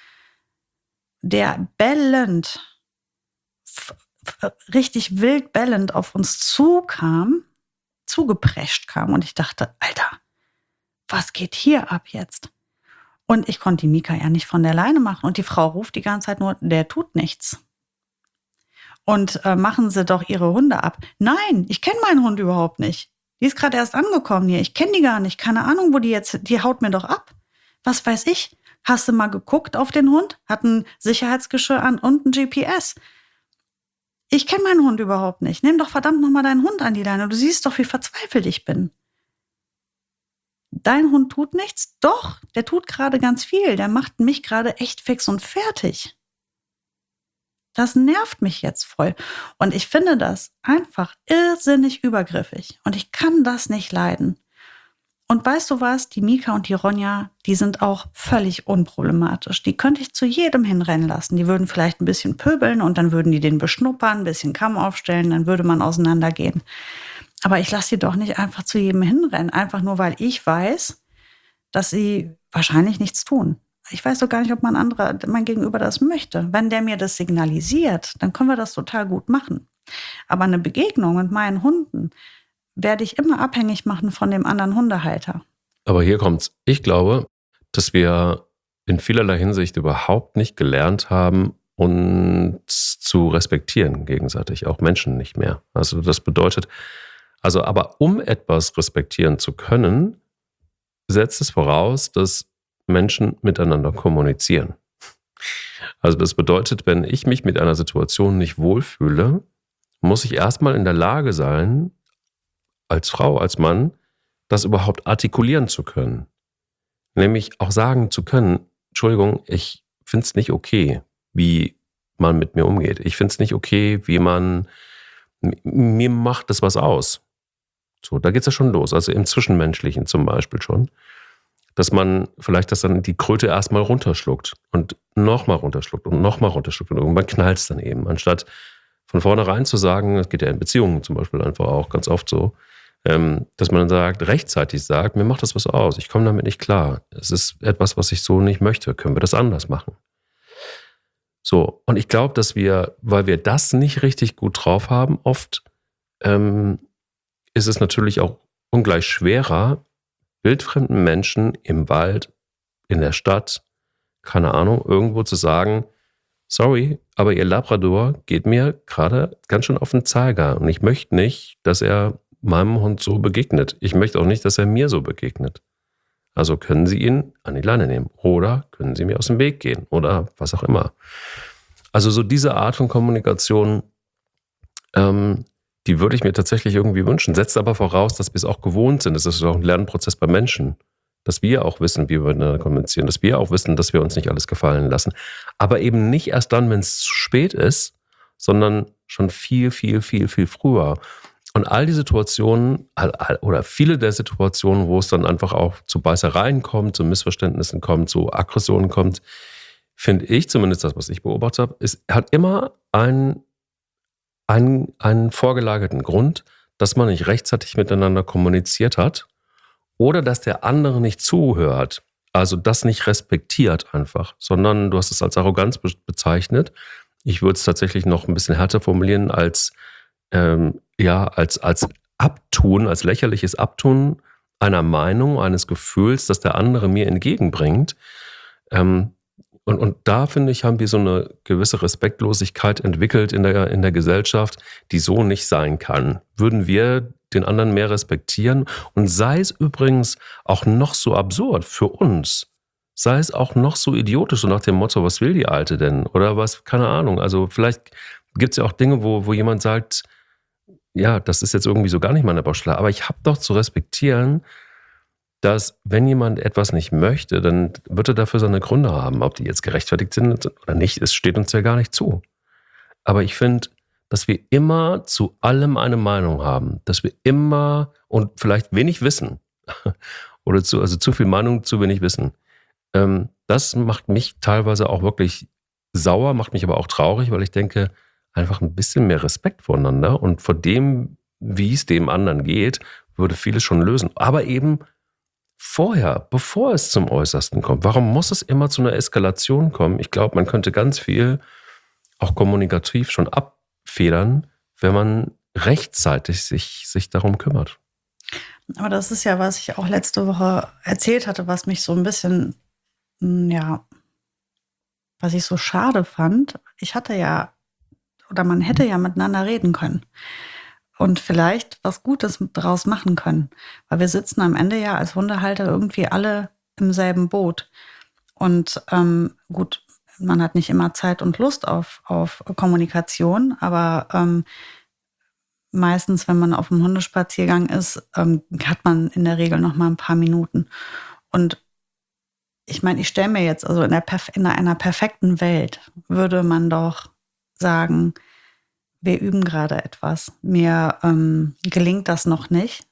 Speaker 2: der bellend, f- f- richtig wild bellend auf uns zukam, zugeprescht kam. Und ich dachte, Alter, was geht hier ab jetzt? Und ich konnte die Mika ja nicht von der Leine machen. Und die Frau ruft die ganze Zeit nur, der tut nichts. Und äh, machen Sie doch Ihre Hunde ab. Nein, ich kenne meinen Hund überhaupt nicht. Die ist gerade erst angekommen hier. Ich kenne die gar nicht. Keine Ahnung, wo die jetzt, die haut mir doch ab. Was weiß ich? Hast du mal geguckt auf den Hund? Hat ein Sicherheitsgeschirr an und ein G P S. Ich kenne meinen Hund überhaupt nicht. Nimm doch verdammt nochmal deinen Hund an die Leine. Du siehst doch, wie verzweifelt ich bin. Dein Hund tut nichts? Doch, der tut gerade ganz viel. Der macht mich gerade echt fix und fertig. Das nervt mich jetzt voll. Und ich finde das einfach irrsinnig übergriffig. Und ich kann das nicht leiden. Und weißt du was? Die Mika und die Ronja, die sind auch völlig unproblematisch. Die könnte ich zu jedem hinrennen lassen. Die würden vielleicht ein bisschen pöbeln und dann würden die den beschnuppern, ein bisschen Kamm aufstellen, dann würde man auseinandergehen. Aber ich lasse die doch nicht einfach zu jedem hinrennen, einfach nur, weil ich weiß, dass sie wahrscheinlich nichts tun. Ich weiß doch gar nicht, ob mein anderer, mein Gegenüber das möchte. Wenn der mir das signalisiert, dann können wir das total gut machen. Aber eine Begegnung mit meinen Hunden werde ich immer abhängig machen von dem anderen Hundehalter.
Speaker 1: Aber hier kommt's. Ich glaube, dass wir in vielerlei Hinsicht überhaupt nicht gelernt haben, uns zu respektieren gegenseitig, auch Menschen nicht mehr. Also das bedeutet, also aber um etwas respektieren zu können, setzt es voraus, dass Menschen miteinander kommunizieren. Also das bedeutet, wenn ich mich mit einer Situation nicht wohlfühle, muss ich erstmal in der Lage sein, als Frau, als Mann, das überhaupt artikulieren zu können. Nämlich auch sagen zu können, Entschuldigung, ich finde es nicht okay, wie man mit mir umgeht. Ich finde es nicht okay, wie man, mir macht das was aus. So, da geht es ja schon los. Also im Zwischenmenschlichen zum Beispiel schon. Dass man vielleicht das dann die Kröte erstmal runterschluckt und nochmal runterschluckt und nochmal runterschluckt und irgendwann knallt es dann eben. Anstatt von vornherein zu sagen, das geht ja in Beziehungen zum Beispiel einfach auch ganz oft so, ähm, dass man dann sagt, rechtzeitig sagt, mir macht das was aus, ich komme damit nicht klar. Es ist etwas, was ich so nicht möchte. Können wir das anders machen? So, und ich glaube, dass wir, weil wir das nicht richtig gut drauf haben, oft ähm, ist es natürlich auch ungleich schwerer, wildfremden Menschen im Wald, in der Stadt, keine Ahnung, irgendwo zu sagen, sorry, aber Ihr Labrador geht mir gerade ganz schön auf den Zeiger und ich möchte nicht, dass er meinem Hund so begegnet. Ich möchte auch nicht, dass er mir so begegnet. Also können Sie ihn an die Leine nehmen oder können Sie mir aus dem Weg gehen oder was auch immer. Also so diese Art von Kommunikation, ähm, die würde ich mir tatsächlich irgendwie wünschen. Setzt aber voraus, dass wir es auch gewohnt sind. Das ist auch ein Lernprozess bei Menschen. Dass wir auch wissen, wie wir miteinander kommunizieren. Dass wir auch wissen, dass wir uns nicht alles gefallen lassen. Aber eben nicht erst dann, wenn es zu spät ist, sondern schon viel, viel, viel, viel früher. Und all die Situationen oder viele der Situationen, wo es dann einfach auch zu Beißereien kommt, zu Missverständnissen kommt, zu Aggressionen kommt, finde ich, zumindest das, was ich beobachtet habe, es hat immer einen, einen, einen vorgelagerten Grund, dass man nicht rechtzeitig miteinander kommuniziert hat oder dass der andere nicht zuhört, also das nicht respektiert einfach, sondern du hast es als Arroganz be- bezeichnet. Ich würde es tatsächlich noch ein bisschen härter formulieren als ähm, ja, als, als Abtun, als lächerliches Abtun einer Meinung, eines Gefühls, das der andere mir entgegenbringt. Ähm, und, und da, finde ich, haben wir so eine gewisse Respektlosigkeit entwickelt in der, in der Gesellschaft, die so nicht sein kann. Würden wir den anderen mehr respektieren und sei es übrigens auch noch so absurd für uns, sei es auch noch so idiotisch, so nach dem Motto, was will die Alte denn? Oder was, keine Ahnung. Also vielleicht gibt es ja auch Dinge, wo, wo jemand sagt, ja, das ist jetzt irgendwie so gar nicht meine Baustelle, aber ich habe doch zu respektieren, dass wenn jemand etwas nicht möchte, dann wird er dafür seine Gründe haben. Ob die jetzt gerechtfertigt sind oder nicht, es steht uns ja gar nicht zu. Aber ich finde, dass wir immer zu allem eine Meinung haben, dass wir immer und vielleicht wenig wissen oder zu, also zu viel Meinung, zu wenig Wissen. Ähm, das macht mich teilweise auch wirklich sauer, macht mich aber auch traurig, weil ich denke, einfach ein bisschen mehr Respekt voneinander und vor dem, wie es dem anderen geht, würde vieles schon lösen. Aber eben vorher, bevor es zum Äußersten kommt. Warum muss es immer zu einer Eskalation kommen? Ich glaube, man könnte ganz viel auch kommunikativ schon abfedern, wenn man rechtzeitig sich, sich darum kümmert.
Speaker 2: Aber das ist ja, was ich auch letzte Woche erzählt hatte, was mich so ein bisschen, mm, ja, was ich so schade fand. Ich hatte ja, oder man hätte ja miteinander reden können und vielleicht was Gutes draus machen können. Weil wir sitzen am Ende ja als Hundehalter irgendwie alle im selben Boot. Und ähm, gut, man hat nicht immer Zeit und Lust auf, auf Kommunikation, aber ähm, meistens, wenn man auf einem Hundespaziergang ist, ähm, hat man in der Regel noch mal ein paar Minuten. Und ich meine, ich stelle mir jetzt, also in, der Perf- in einer perfekten Welt würde man doch sagen, wir üben gerade etwas. Mir ähm, gelingt das noch nicht.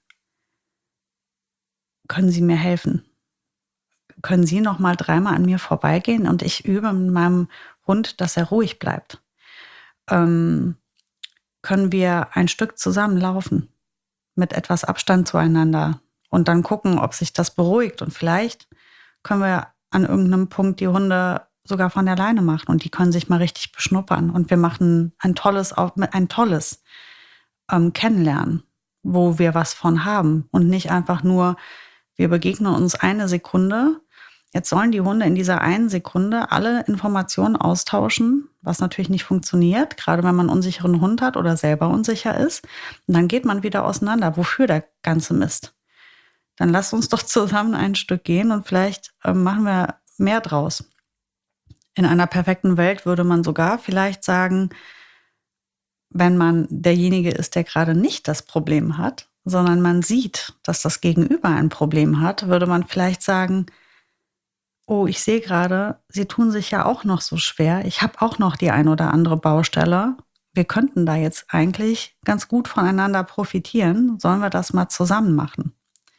Speaker 2: Können Sie mir helfen? Können Sie noch mal dreimal an mir vorbeigehen und ich übe mit meinem Hund, dass er ruhig bleibt? Ähm, können wir ein Stück zusammenlaufen mit etwas Abstand zueinander und dann gucken, ob sich das beruhigt. Und vielleicht können wir an irgendeinem Punkt die Hunde sogar von der Leine machen und die können sich mal richtig beschnuppern. Und wir machen ein tolles, ein tolles ähm, Kennenlernen, wo wir was von haben und nicht einfach nur, wir begegnen uns eine Sekunde. Jetzt sollen die Hunde in dieser einen Sekunde alle Informationen austauschen, was natürlich nicht funktioniert, gerade wenn man einen unsicheren Hund hat oder selber unsicher ist. Und dann geht man wieder auseinander. Wofür der ganze Mist? Dann lasst uns doch zusammen ein Stück gehen und vielleicht äh, machen wir mehr draus. In einer perfekten Welt würde man sogar vielleicht sagen, wenn man derjenige ist, der gerade nicht das Problem hat, sondern man sieht, dass das Gegenüber ein Problem hat, würde man vielleicht sagen, oh, ich sehe gerade, Sie tun sich ja auch noch so schwer. Ich habe auch noch die ein oder andere Baustelle. Wir könnten da jetzt eigentlich ganz gut voneinander profitieren. Sollen wir das mal zusammen machen?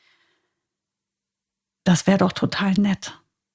Speaker 2: Das wäre doch total nett.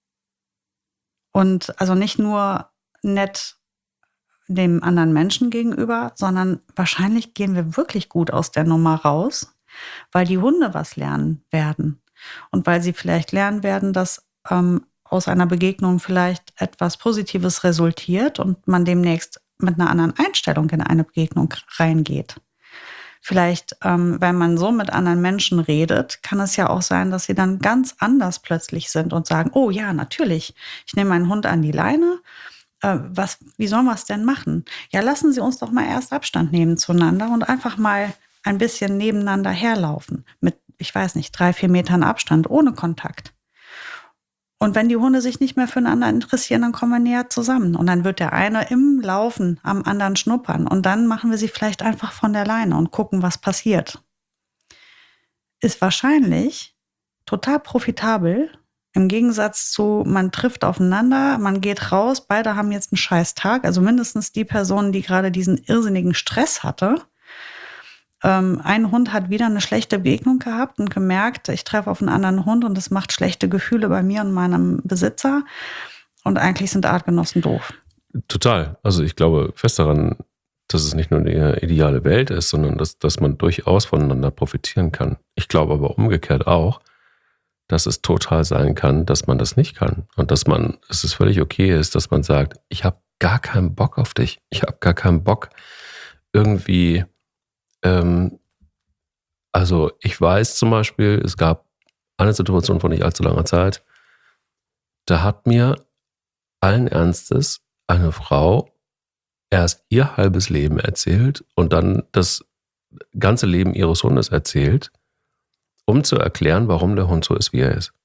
Speaker 2: Und also nicht nur nett dem anderen Menschen gegenüber, sondern wahrscheinlich gehen wir wirklich gut aus der Nummer raus, weil die Hunde was lernen werden. Und weil sie vielleicht lernen werden, dass ähm, aus einer Begegnung vielleicht etwas Positives resultiert und man demnächst mit einer anderen Einstellung in eine Begegnung reingeht. Vielleicht, ähm, wenn man so mit anderen Menschen redet, kann es ja auch sein, dass sie dann ganz anders plötzlich sind und sagen, oh ja, natürlich, ich nehme meinen Hund an die Leine. Äh, was, wie sollen wir es denn machen? Ja, lassen Sie uns doch mal erst Abstand nehmen zueinander und einfach mal ein bisschen nebeneinander herlaufen. Mit, ich weiß nicht, drei, vier Metern Abstand, ohne Kontakt. Und wenn die Hunde sich nicht mehr füreinander interessieren, dann kommen wir näher zusammen. Und dann wird der eine im Laufen am anderen schnuppern. Und dann machen wir sie vielleicht einfach von der Leine und gucken, was passiert. Ist wahrscheinlich total profitabel. Im Gegensatz zu, man trifft aufeinander, man geht raus, beide haben jetzt einen scheiß Tag. Also mindestens die Person, die gerade diesen irrsinnigen Stress hatte. Ähm, ein Hund hat wieder eine schlechte Begegnung gehabt und gemerkt, ich treffe auf einen anderen Hund und das macht schlechte Gefühle bei mir und meinem Besitzer. Und eigentlich sind Artgenossen doof.
Speaker 1: Total. Also ich glaube fest daran, dass es nicht nur eine ideale Welt ist, sondern dass, dass man durchaus voneinander profitieren kann. Ich glaube aber umgekehrt auch, dass es total sein kann, dass man das nicht kann. Und dass man, dass es völlig okay ist, dass man sagt, ich habe gar keinen Bock auf dich. Ich habe gar keinen Bock irgendwie. Ähm, also ich weiß zum Beispiel, es gab eine Situation vor nicht allzu langer Zeit, da hat mir allen Ernstes eine Frau erst ihr halbes Leben erzählt und dann das ganze Leben ihres Hundes erzählt, um zu erklären, warum der Hund so ist, wie er ist.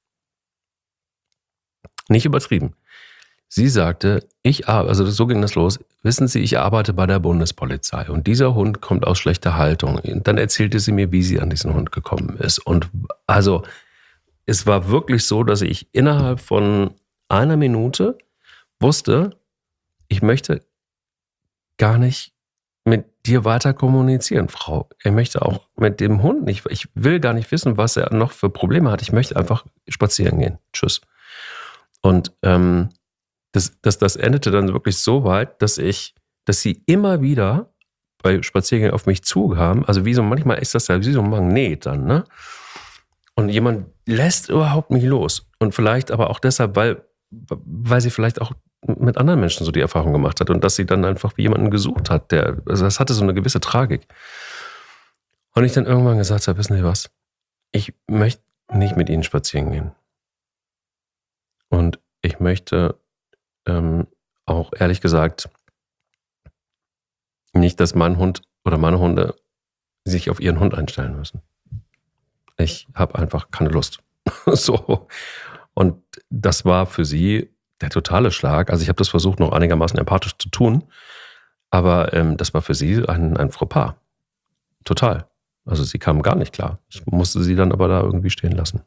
Speaker 1: Nicht übertrieben. Sie sagte, ich arbeite, also so ging das los, wissen Sie, ich arbeite bei der Bundespolizei und dieser Hund kommt aus schlechter Haltung. Und dann erzählte sie mir, wie sie an diesen Hund gekommen ist. Und also es war wirklich so, dass ich innerhalb von einer Minute wusste, ich möchte gar nicht mit dir weiter kommunizieren, Frau. Ich möchte auch mit dem Hund nicht, ich will gar nicht wissen, was er noch für Probleme hat. Ich möchte einfach spazieren gehen. Tschüss. Und ähm, Das, das, das endete dann wirklich so weit, dass ich, dass sie immer wieder bei Spaziergängen auf mich zukam. Also wie so, manchmal ist das ja wie so ein Magnet dann, ne? Und jemand lässt überhaupt nicht los. Und vielleicht aber auch deshalb, weil, weil sie vielleicht auch mit anderen Menschen so die Erfahrung gemacht hat und dass sie dann einfach jemanden gesucht hat, der, also das hatte so eine gewisse Tragik. Und ich dann irgendwann gesagt habe, wissen Sie was? Ich möchte nicht mit Ihnen spazieren gehen. Und ich möchte Ähm, auch ehrlich gesagt nicht, dass mein Hund oder meine Hunde sich auf ihren Hund einstellen müssen. Ich habe einfach keine Lust. So. Und das war für sie der totale Schlag. Also ich habe das versucht, noch einigermaßen empathisch zu tun, aber ähm, das war für sie ein, ein Fauxpas. Total. Also sie kam gar nicht klar. Ich musste sie dann aber da irgendwie stehen lassen.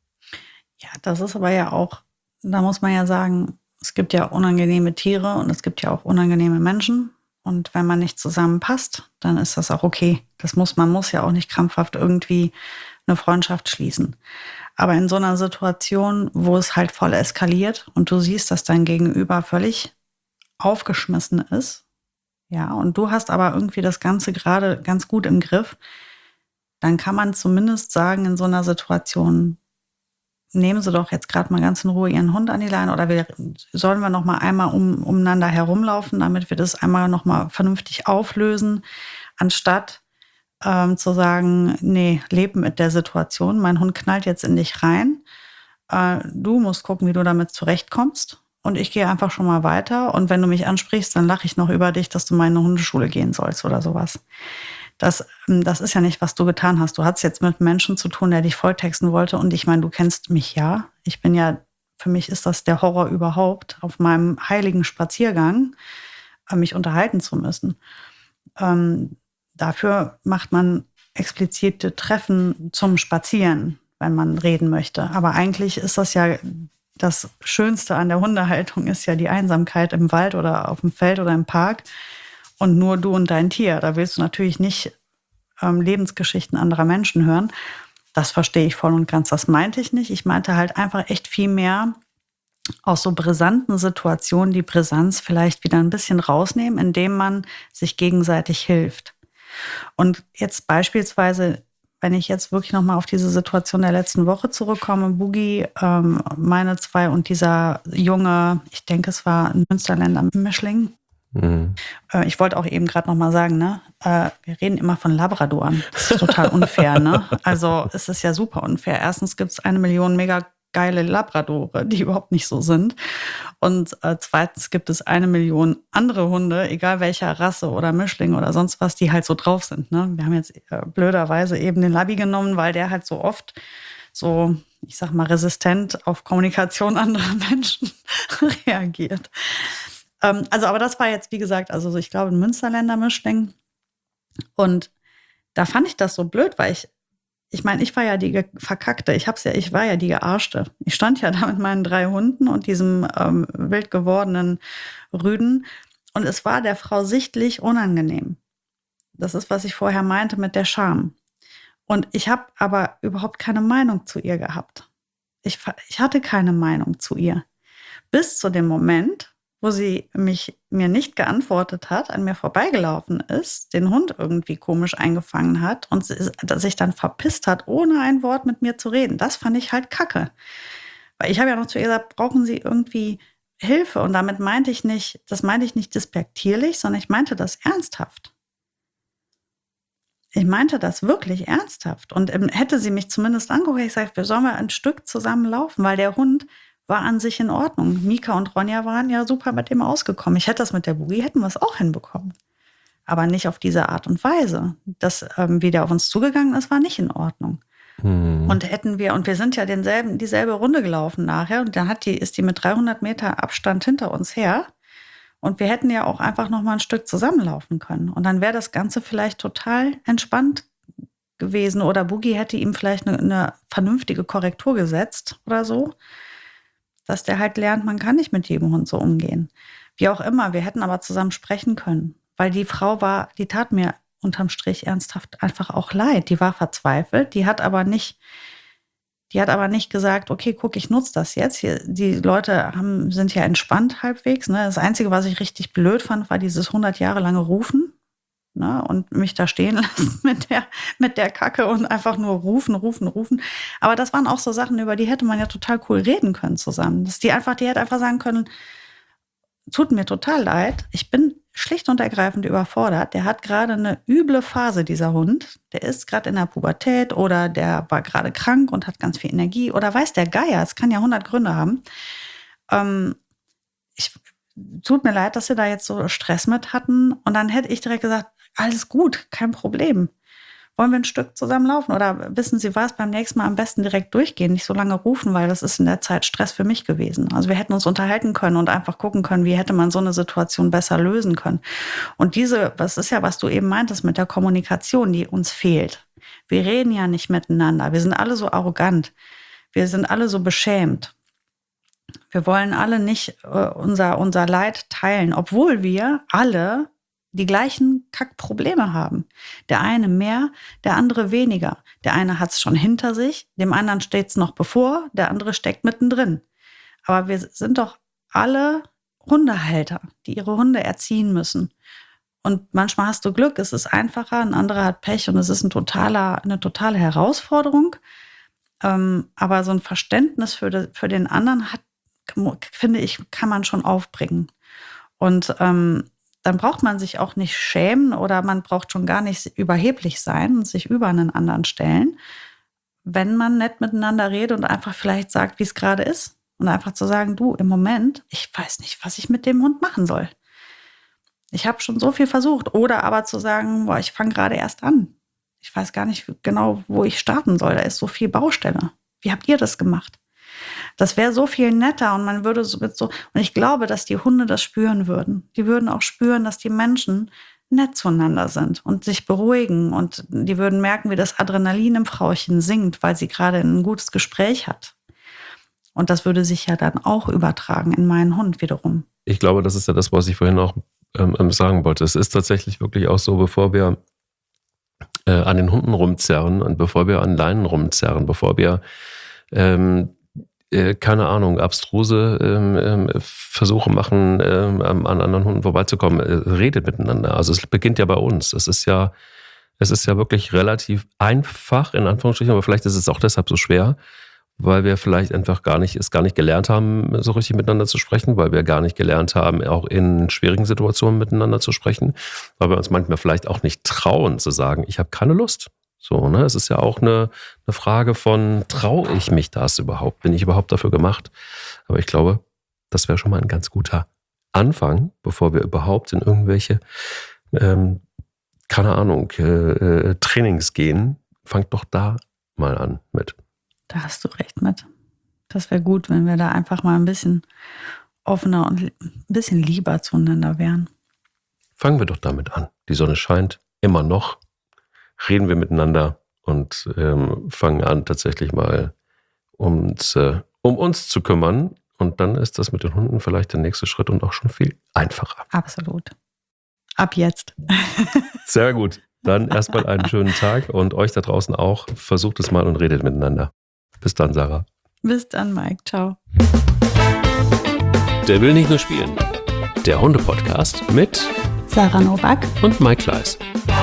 Speaker 2: Ja, das ist aber ja auch, da muss man ja sagen, es gibt ja unangenehme Tiere und es gibt ja auch unangenehme Menschen. Und wenn man nicht zusammenpasst, dann ist das auch okay. Das muss, man muss ja auch nicht krampfhaft irgendwie eine Freundschaft schließen. Aber in so einer Situation, wo es halt voll eskaliert und du siehst, dass dein Gegenüber völlig aufgeschmissen ist, ja, und du hast aber irgendwie das Ganze gerade ganz gut im Griff, dann kann man zumindest sagen, in so einer Situation, nehmen Sie doch jetzt gerade mal ganz in Ruhe Ihren Hund an die Leine oder wir, sollen wir noch mal einmal um, umeinander herumlaufen, damit wir das einmal noch mal vernünftig auflösen, anstatt ähm, zu sagen, nee, leb mit der Situation, mein Hund knallt jetzt in dich rein, äh, du musst gucken, wie du damit zurechtkommst und ich gehe einfach schon mal weiter und wenn du mich ansprichst, dann lache ich noch über dich, dass du mal in eine Hundeschule gehen sollst oder sowas. Das, das ist ja nicht, was du getan hast. Du hattest jetzt mit einem Menschen zu tun, der dich volltexten wollte. Und ich meine, du kennst mich ja. Ich bin ja, für mich ist das der Horror überhaupt, auf meinem heiligen Spaziergang äh, mich unterhalten zu müssen. Ähm, dafür macht man explizite Treffen zum Spazieren, wenn man reden möchte. Aber eigentlich ist das ja das Schönste an der Hundehaltung, ist ja die Einsamkeit im Wald oder auf dem Feld oder im Park. Und nur du und dein Tier. Da willst du natürlich nicht ähm, Lebensgeschichten anderer Menschen hören. Das verstehe ich voll und ganz. Das meinte ich nicht. Ich meinte halt einfach echt viel mehr aus so brisanten Situationen die Brisanz vielleicht wieder ein bisschen rausnehmen, indem man sich gegenseitig hilft. Und jetzt beispielsweise wenn ich jetzt wirklich nochmal auf diese Situation der letzten Woche zurückkomme, Boogie, ähm, meine zwei und dieser junge, ich denke, es war ein Münsterländer Mischling. Mhm. Äh, ich wollte auch eben gerade nochmal sagen, ne, äh, wir reden immer von Labradoren. Das ist total unfair, ne? Also es ist ja super unfair. Erstens gibt es eine Million mega geile Labradore, die überhaupt nicht so sind. Und äh, zweitens gibt es eine Million andere Hunde, egal welcher Rasse oder Mischling oder sonst was, die halt so drauf sind. Ne? Wir haben jetzt äh, blöderweise eben den Labby genommen, weil der halt so oft so, ich sag mal, resistent auf Kommunikation anderer Menschen reagiert. Ähm, also, aber das war jetzt, wie gesagt, also ich glaube, ein Münsterländer Mischling. Und da fand ich das so blöd, weil ich Ich meine, ich war ja die Verkackte, ich hab's ja, ich war ja die Gearschte. Ich stand ja da mit meinen drei Hunden und diesem ähm, wild gewordenen Rüden und es war der Frau sichtlich unangenehm. Das ist, was ich vorher meinte mit der Scham. Und ich habe aber überhaupt keine Meinung zu ihr gehabt. Ich, ich hatte keine Meinung zu ihr. Bis zu dem Moment, wo sie mich, mir nicht geantwortet hat, an mir vorbeigelaufen ist, den Hund irgendwie komisch eingefangen hat und sich dann verpisst hat, ohne ein Wort mit mir zu reden. Das fand ich halt kacke. Weil ich habe ja noch zu ihr gesagt, brauchen Sie irgendwie Hilfe? Und damit meinte ich nicht, das meinte ich nicht despektierlich, sondern ich meinte das ernsthaft. Ich meinte das wirklich ernsthaft. Und hätte sie mich zumindest angeguckt, ich gesagt, wir sollen mal ein Stück zusammen laufen, weil der Hund war an sich in Ordnung. Mika und Ronja waren ja super mit dem ausgekommen. Ich hätte das mit der Boogie, hätten wir es auch hinbekommen. Aber nicht auf diese Art und Weise. Das, ähm, wie der auf uns zugegangen ist, war nicht in Ordnung. Hm. Und hätten wir, und wir sind ja denselben, dieselbe Runde gelaufen nachher, und dann hat die, ist die mit dreihundert Meter Abstand hinter uns her. Und wir hätten ja auch einfach noch mal ein Stück zusammenlaufen können. Und dann wäre das Ganze vielleicht total entspannt gewesen. Oder Boogie hätte ihm vielleicht eine, eine vernünftige Korrektur gesetzt oder so. Dass der halt lernt, man kann nicht mit jedem Hund so umgehen. Wie auch immer, wir hätten aber zusammen sprechen können. Weil die Frau war, die tat mir unterm Strich ernsthaft einfach auch leid. Die war verzweifelt, die hat aber nicht, die hat aber nicht gesagt, okay, guck, ich nutze das jetzt. Hier, die Leute haben, sind ja entspannt halbwegs. Ne? Das Einzige, was ich richtig blöd fand, war dieses hundert Jahre lange Rufen. Ne, und mich da stehen lassen mit der, mit der Kacke und einfach nur rufen, rufen, rufen. Aber das waren auch so Sachen, über die hätte man ja total cool reden können zusammen. Dass die einfach, die hätte einfach sagen können, tut mir total leid, ich bin schlicht und ergreifend überfordert. Der hat gerade eine üble Phase, dieser Hund. Der ist gerade in der Pubertät oder der war gerade krank und hat ganz viel Energie oder weiß der Geier, es kann ja hundert Gründe haben. Ähm, ich, tut mir leid, dass Sie da jetzt so Stress mit hatten. Und dann hätte ich direkt gesagt, alles gut, kein Problem. Wollen wir ein Stück zusammen laufen? Oder wissen Sie was, beim nächsten Mal am besten direkt durchgehen, nicht so lange rufen, weil das ist in der Zeit Stress für mich gewesen. Also wir hätten uns unterhalten können und einfach gucken können, wie hätte man so eine Situation besser lösen können. Und diese, das ist ja, was du eben meintest mit der Kommunikation, die uns fehlt. Wir reden ja nicht miteinander. Wir sind alle so arrogant. Wir sind alle so beschämt. Wir wollen alle nicht äh, unser, unser Leid teilen, obwohl wir alle die gleichen Kackprobleme haben. Der eine mehr, der andere weniger. Der eine hat es schon hinter sich, dem anderen steht es noch bevor, der andere steckt mittendrin. Aber wir sind doch alle Hundehalter, die ihre Hunde erziehen müssen. Und manchmal hast du Glück, es ist einfacher, ein anderer hat Pech und es ist ein totaler, eine totale Herausforderung. Ähm, aber so ein Verständnis für, de, für den anderen hat, finde ich, kann man schon aufbringen. Und ähm, dann braucht man sich auch nicht schämen oder man braucht schon gar nicht überheblich sein und sich über einen anderen stellen, wenn man nett miteinander redet und einfach vielleicht sagt, wie es gerade ist. Und einfach zu sagen, du, im Moment, ich weiß nicht, was ich mit dem Hund machen soll. Ich habe schon so viel versucht. Oder aber zu sagen, boah, ich fange gerade erst an. Ich weiß gar nicht genau, wo ich starten soll. Da ist so viel Baustelle. Wie habt ihr das gemacht? Das wäre so viel netter und man würde so mit so, und ich glaube, dass die Hunde das spüren würden. Die würden auch spüren, dass die Menschen nett zueinander sind und sich beruhigen und die würden merken, wie das Adrenalin im Frauchen sinkt, weil sie gerade ein gutes Gespräch hat. Und das würde sich ja dann auch übertragen in meinen Hund wiederum.
Speaker 1: Ich glaube, das ist ja das, was ich vorhin auch ähm, sagen wollte. Es ist tatsächlich wirklich auch so, bevor wir äh, an den Hunden rumzerren und bevor wir an Leinen rumzerren, bevor wir ähm, keine Ahnung, abstruse ähm, Versuche machen, ähm, an anderen Hunden vorbeizukommen. Redet miteinander. Also es beginnt ja bei uns. Es ist ja, Es ist ja wirklich relativ einfach, in Anführungsstrichen, aber vielleicht ist es auch deshalb so schwer, weil wir vielleicht einfach gar nicht, es gar nicht gelernt haben, so richtig miteinander zu sprechen, weil wir gar nicht gelernt haben, auch in schwierigen Situationen miteinander zu sprechen, weil wir uns manchmal vielleicht auch nicht trauen zu sagen, ich habe keine Lust. So, ne? Es ist ja auch eine, eine Frage von, traue ich mich das überhaupt? Bin ich überhaupt dafür gemacht? Aber ich glaube, das wäre schon mal ein ganz guter Anfang, bevor wir überhaupt in irgendwelche, ähm, keine Ahnung, äh, äh, Trainings gehen. Fangt doch da mal an mit.
Speaker 2: Da hast du recht mit. Das wäre gut, wenn wir da einfach mal ein bisschen offener und ein bisschen lieber zueinander wären.
Speaker 1: Fangen wir doch damit an. Die Sonne scheint immer noch. Reden wir miteinander und ähm, fangen an, tatsächlich mal uns, äh, um uns zu kümmern. Und dann ist das mit den Hunden vielleicht der nächste Schritt und auch schon viel einfacher.
Speaker 2: Absolut. Ab jetzt.
Speaker 1: Sehr gut. Dann erstmal einen schönen Tag und euch da draußen auch. Versucht es mal und redet miteinander. Bis dann, Sarah.
Speaker 2: Bis dann, Mike. Ciao.
Speaker 1: Der will nicht nur spielen. Der Hunde-Podcast mit
Speaker 2: Sarah Nowak
Speaker 1: und Mike Kleiss.